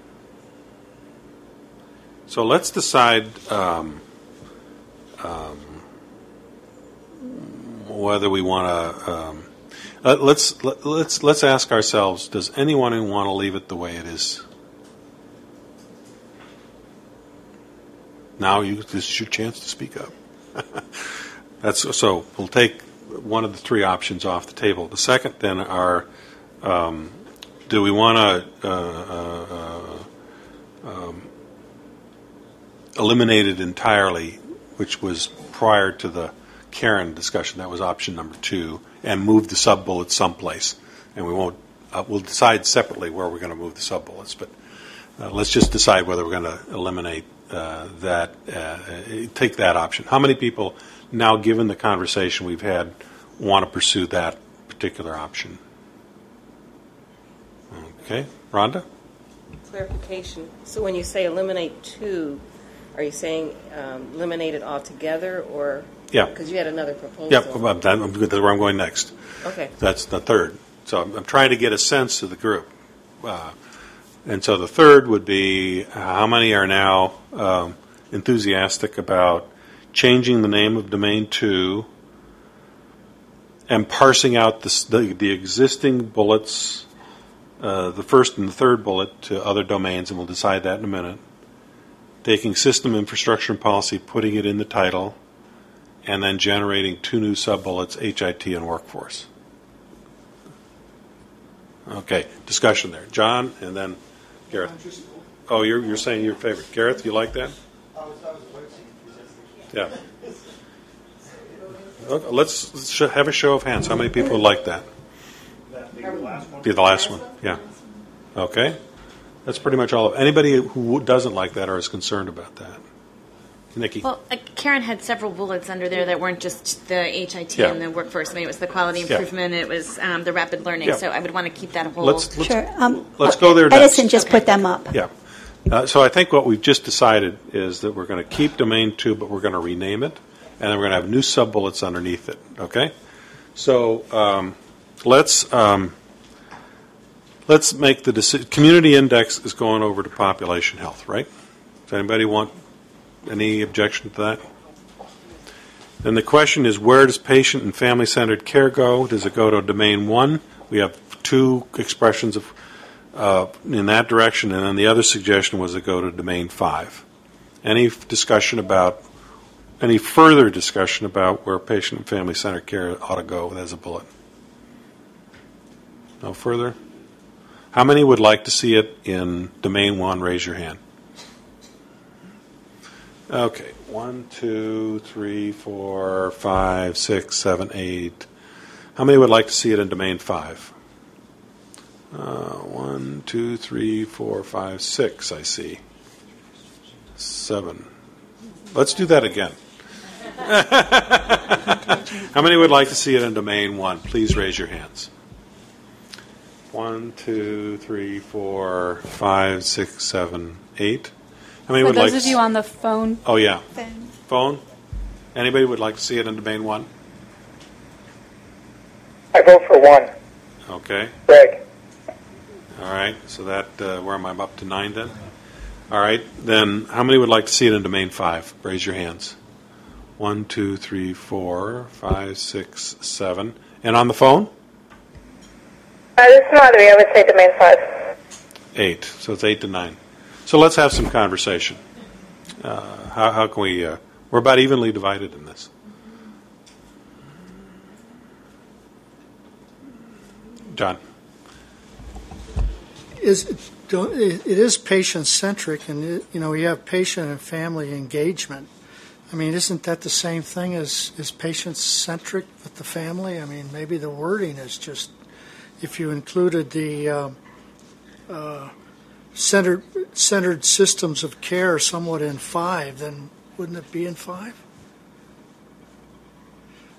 so let's decide um, um, whether we want to. Um, let, let's let, let's let's ask ourselves: does anyone want to leave it the way it is? Now, you this is your chance to speak up. That's so. We'll take one of the three options off the table. The second, then, are um, do we want to uh, uh, um, eliminate it entirely, which was prior to the Karen discussion. That was option number two, and move the sub bullets someplace. And we won't. Uh, we'll decide separately where we're going to move the sub bullets, but uh, let's just decide whether we're going to eliminate uh, that. Uh, take that option. How many people now, given the conversation we've had, want to pursue that particular option? Okay, Rhonda? Clarification. So when you say eliminate two, are you saying um, eliminate it altogether, or Yeah. Because you had another proposal. Yep, I'm, I'm, that's where I'm going next. Okay. That's the third. So I'm, I'm trying to get a sense of the group. Uh, and so the third would be uh, how many are now um, enthusiastic about changing the name of domain two and parsing out the, the, the existing bullets, uh, the first and the third bullet, to other domains, and we'll decide that in a minute. Taking system, infrastructure, and policy, putting it in the title, and then generating two new sub-bullets, H I T and workforce. Okay, discussion there. John, and then Gareth. Oh, you're, you're saying your favorite. Gareth, you like that? Yeah. Okay, let's sh- have a show of hands. How many people like that? Be the last one. Yeah. Okay. That's pretty much all of anybody who doesn't like that or is concerned about that. Nikki. Well, uh, Karen had several bullets under there that weren't just the H I T Yeah. and the workforce. I mean, it was the quality Yeah. improvement, it was um, the rapid learning. Yeah. So I would want to keep that whole. Let's- let's- Sure. Um, Let's go there next. Edison just put them up. Yeah. Uh, so I think what we've just decided is that we're going to keep domain two, but we're going to rename it, and then we're going to have new sub-bullets underneath it. Okay? So um, let's um, let's make the decision. Community index is going over to population health, right? Does anybody want any objection to that? Then the question is, where does patient and family-centered care go? Does it go to domain one? We have two expressions of Uh, in that direction, and then the other suggestion was to go to domain five. Any f- discussion about, any further discussion about where patient and family centered care ought to go as a bullet? No further? How many would like to see it in domain one? Raise your hand. Okay, one, two, three, four, five, six, seven, eight. How many would like to see it in domain five? Uh, one, two, three, four, five, six, I see. Seven. Let's do that again. How many would like to see it in domain one? Please raise your hands. One, two, three, four, five, six, seven, eight. How many For would those like of to you s- on the phone, Oh, yeah. Phone. Phone? Anybody would like to see it in domain one? I vote for one. Okay. Greg. All right, so that, uh, where am I, up to nine then? All right, then how many would like to see it in domain five? Raise your hands. One, two, three, four, five, six, seven. And on the phone? Uh, this is Madhuri. I would say domain five. Eight. So it's eight to nine. So let's have some conversation. Uh, how, how can we, uh, we're about evenly divided in this. John. Is don't, it it is patient centric, and it, you know we have patient and family engagement. I mean, isn't that the same thing as as patient centric with the family? I mean, maybe the wording is just if you included the uh, uh, centered centered systems of care somewhat in five, then wouldn't it be in five?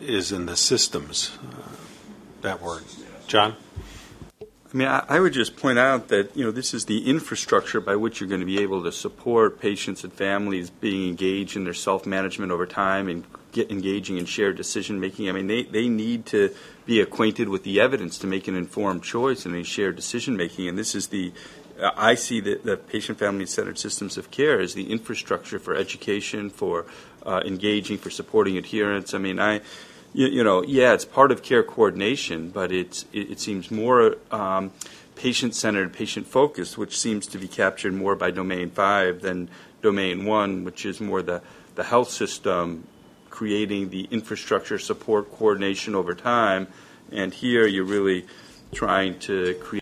is in the systems, uh, that word. John? I mean, I, I would just point out that, you know, this is the infrastructure by which you're going to be able to support patients and families being engaged in their self-management over time and get engaging in shared decision-making. I mean, they, they need to be acquainted with the evidence to make an informed choice in a shared decision-making. And this is the, uh, I see the, the patient family-centered systems of care as the infrastructure for education, for uh, engaging, for supporting adherence. I mean, I... You, you know, yeah, it's part of care coordination, but it's, it, it seems more um, patient-centered, patient-focused, which seems to be captured more by Domain five than Domain one, which is more the, the health system creating the infrastructure, support, coordination over time. And here you're really trying to create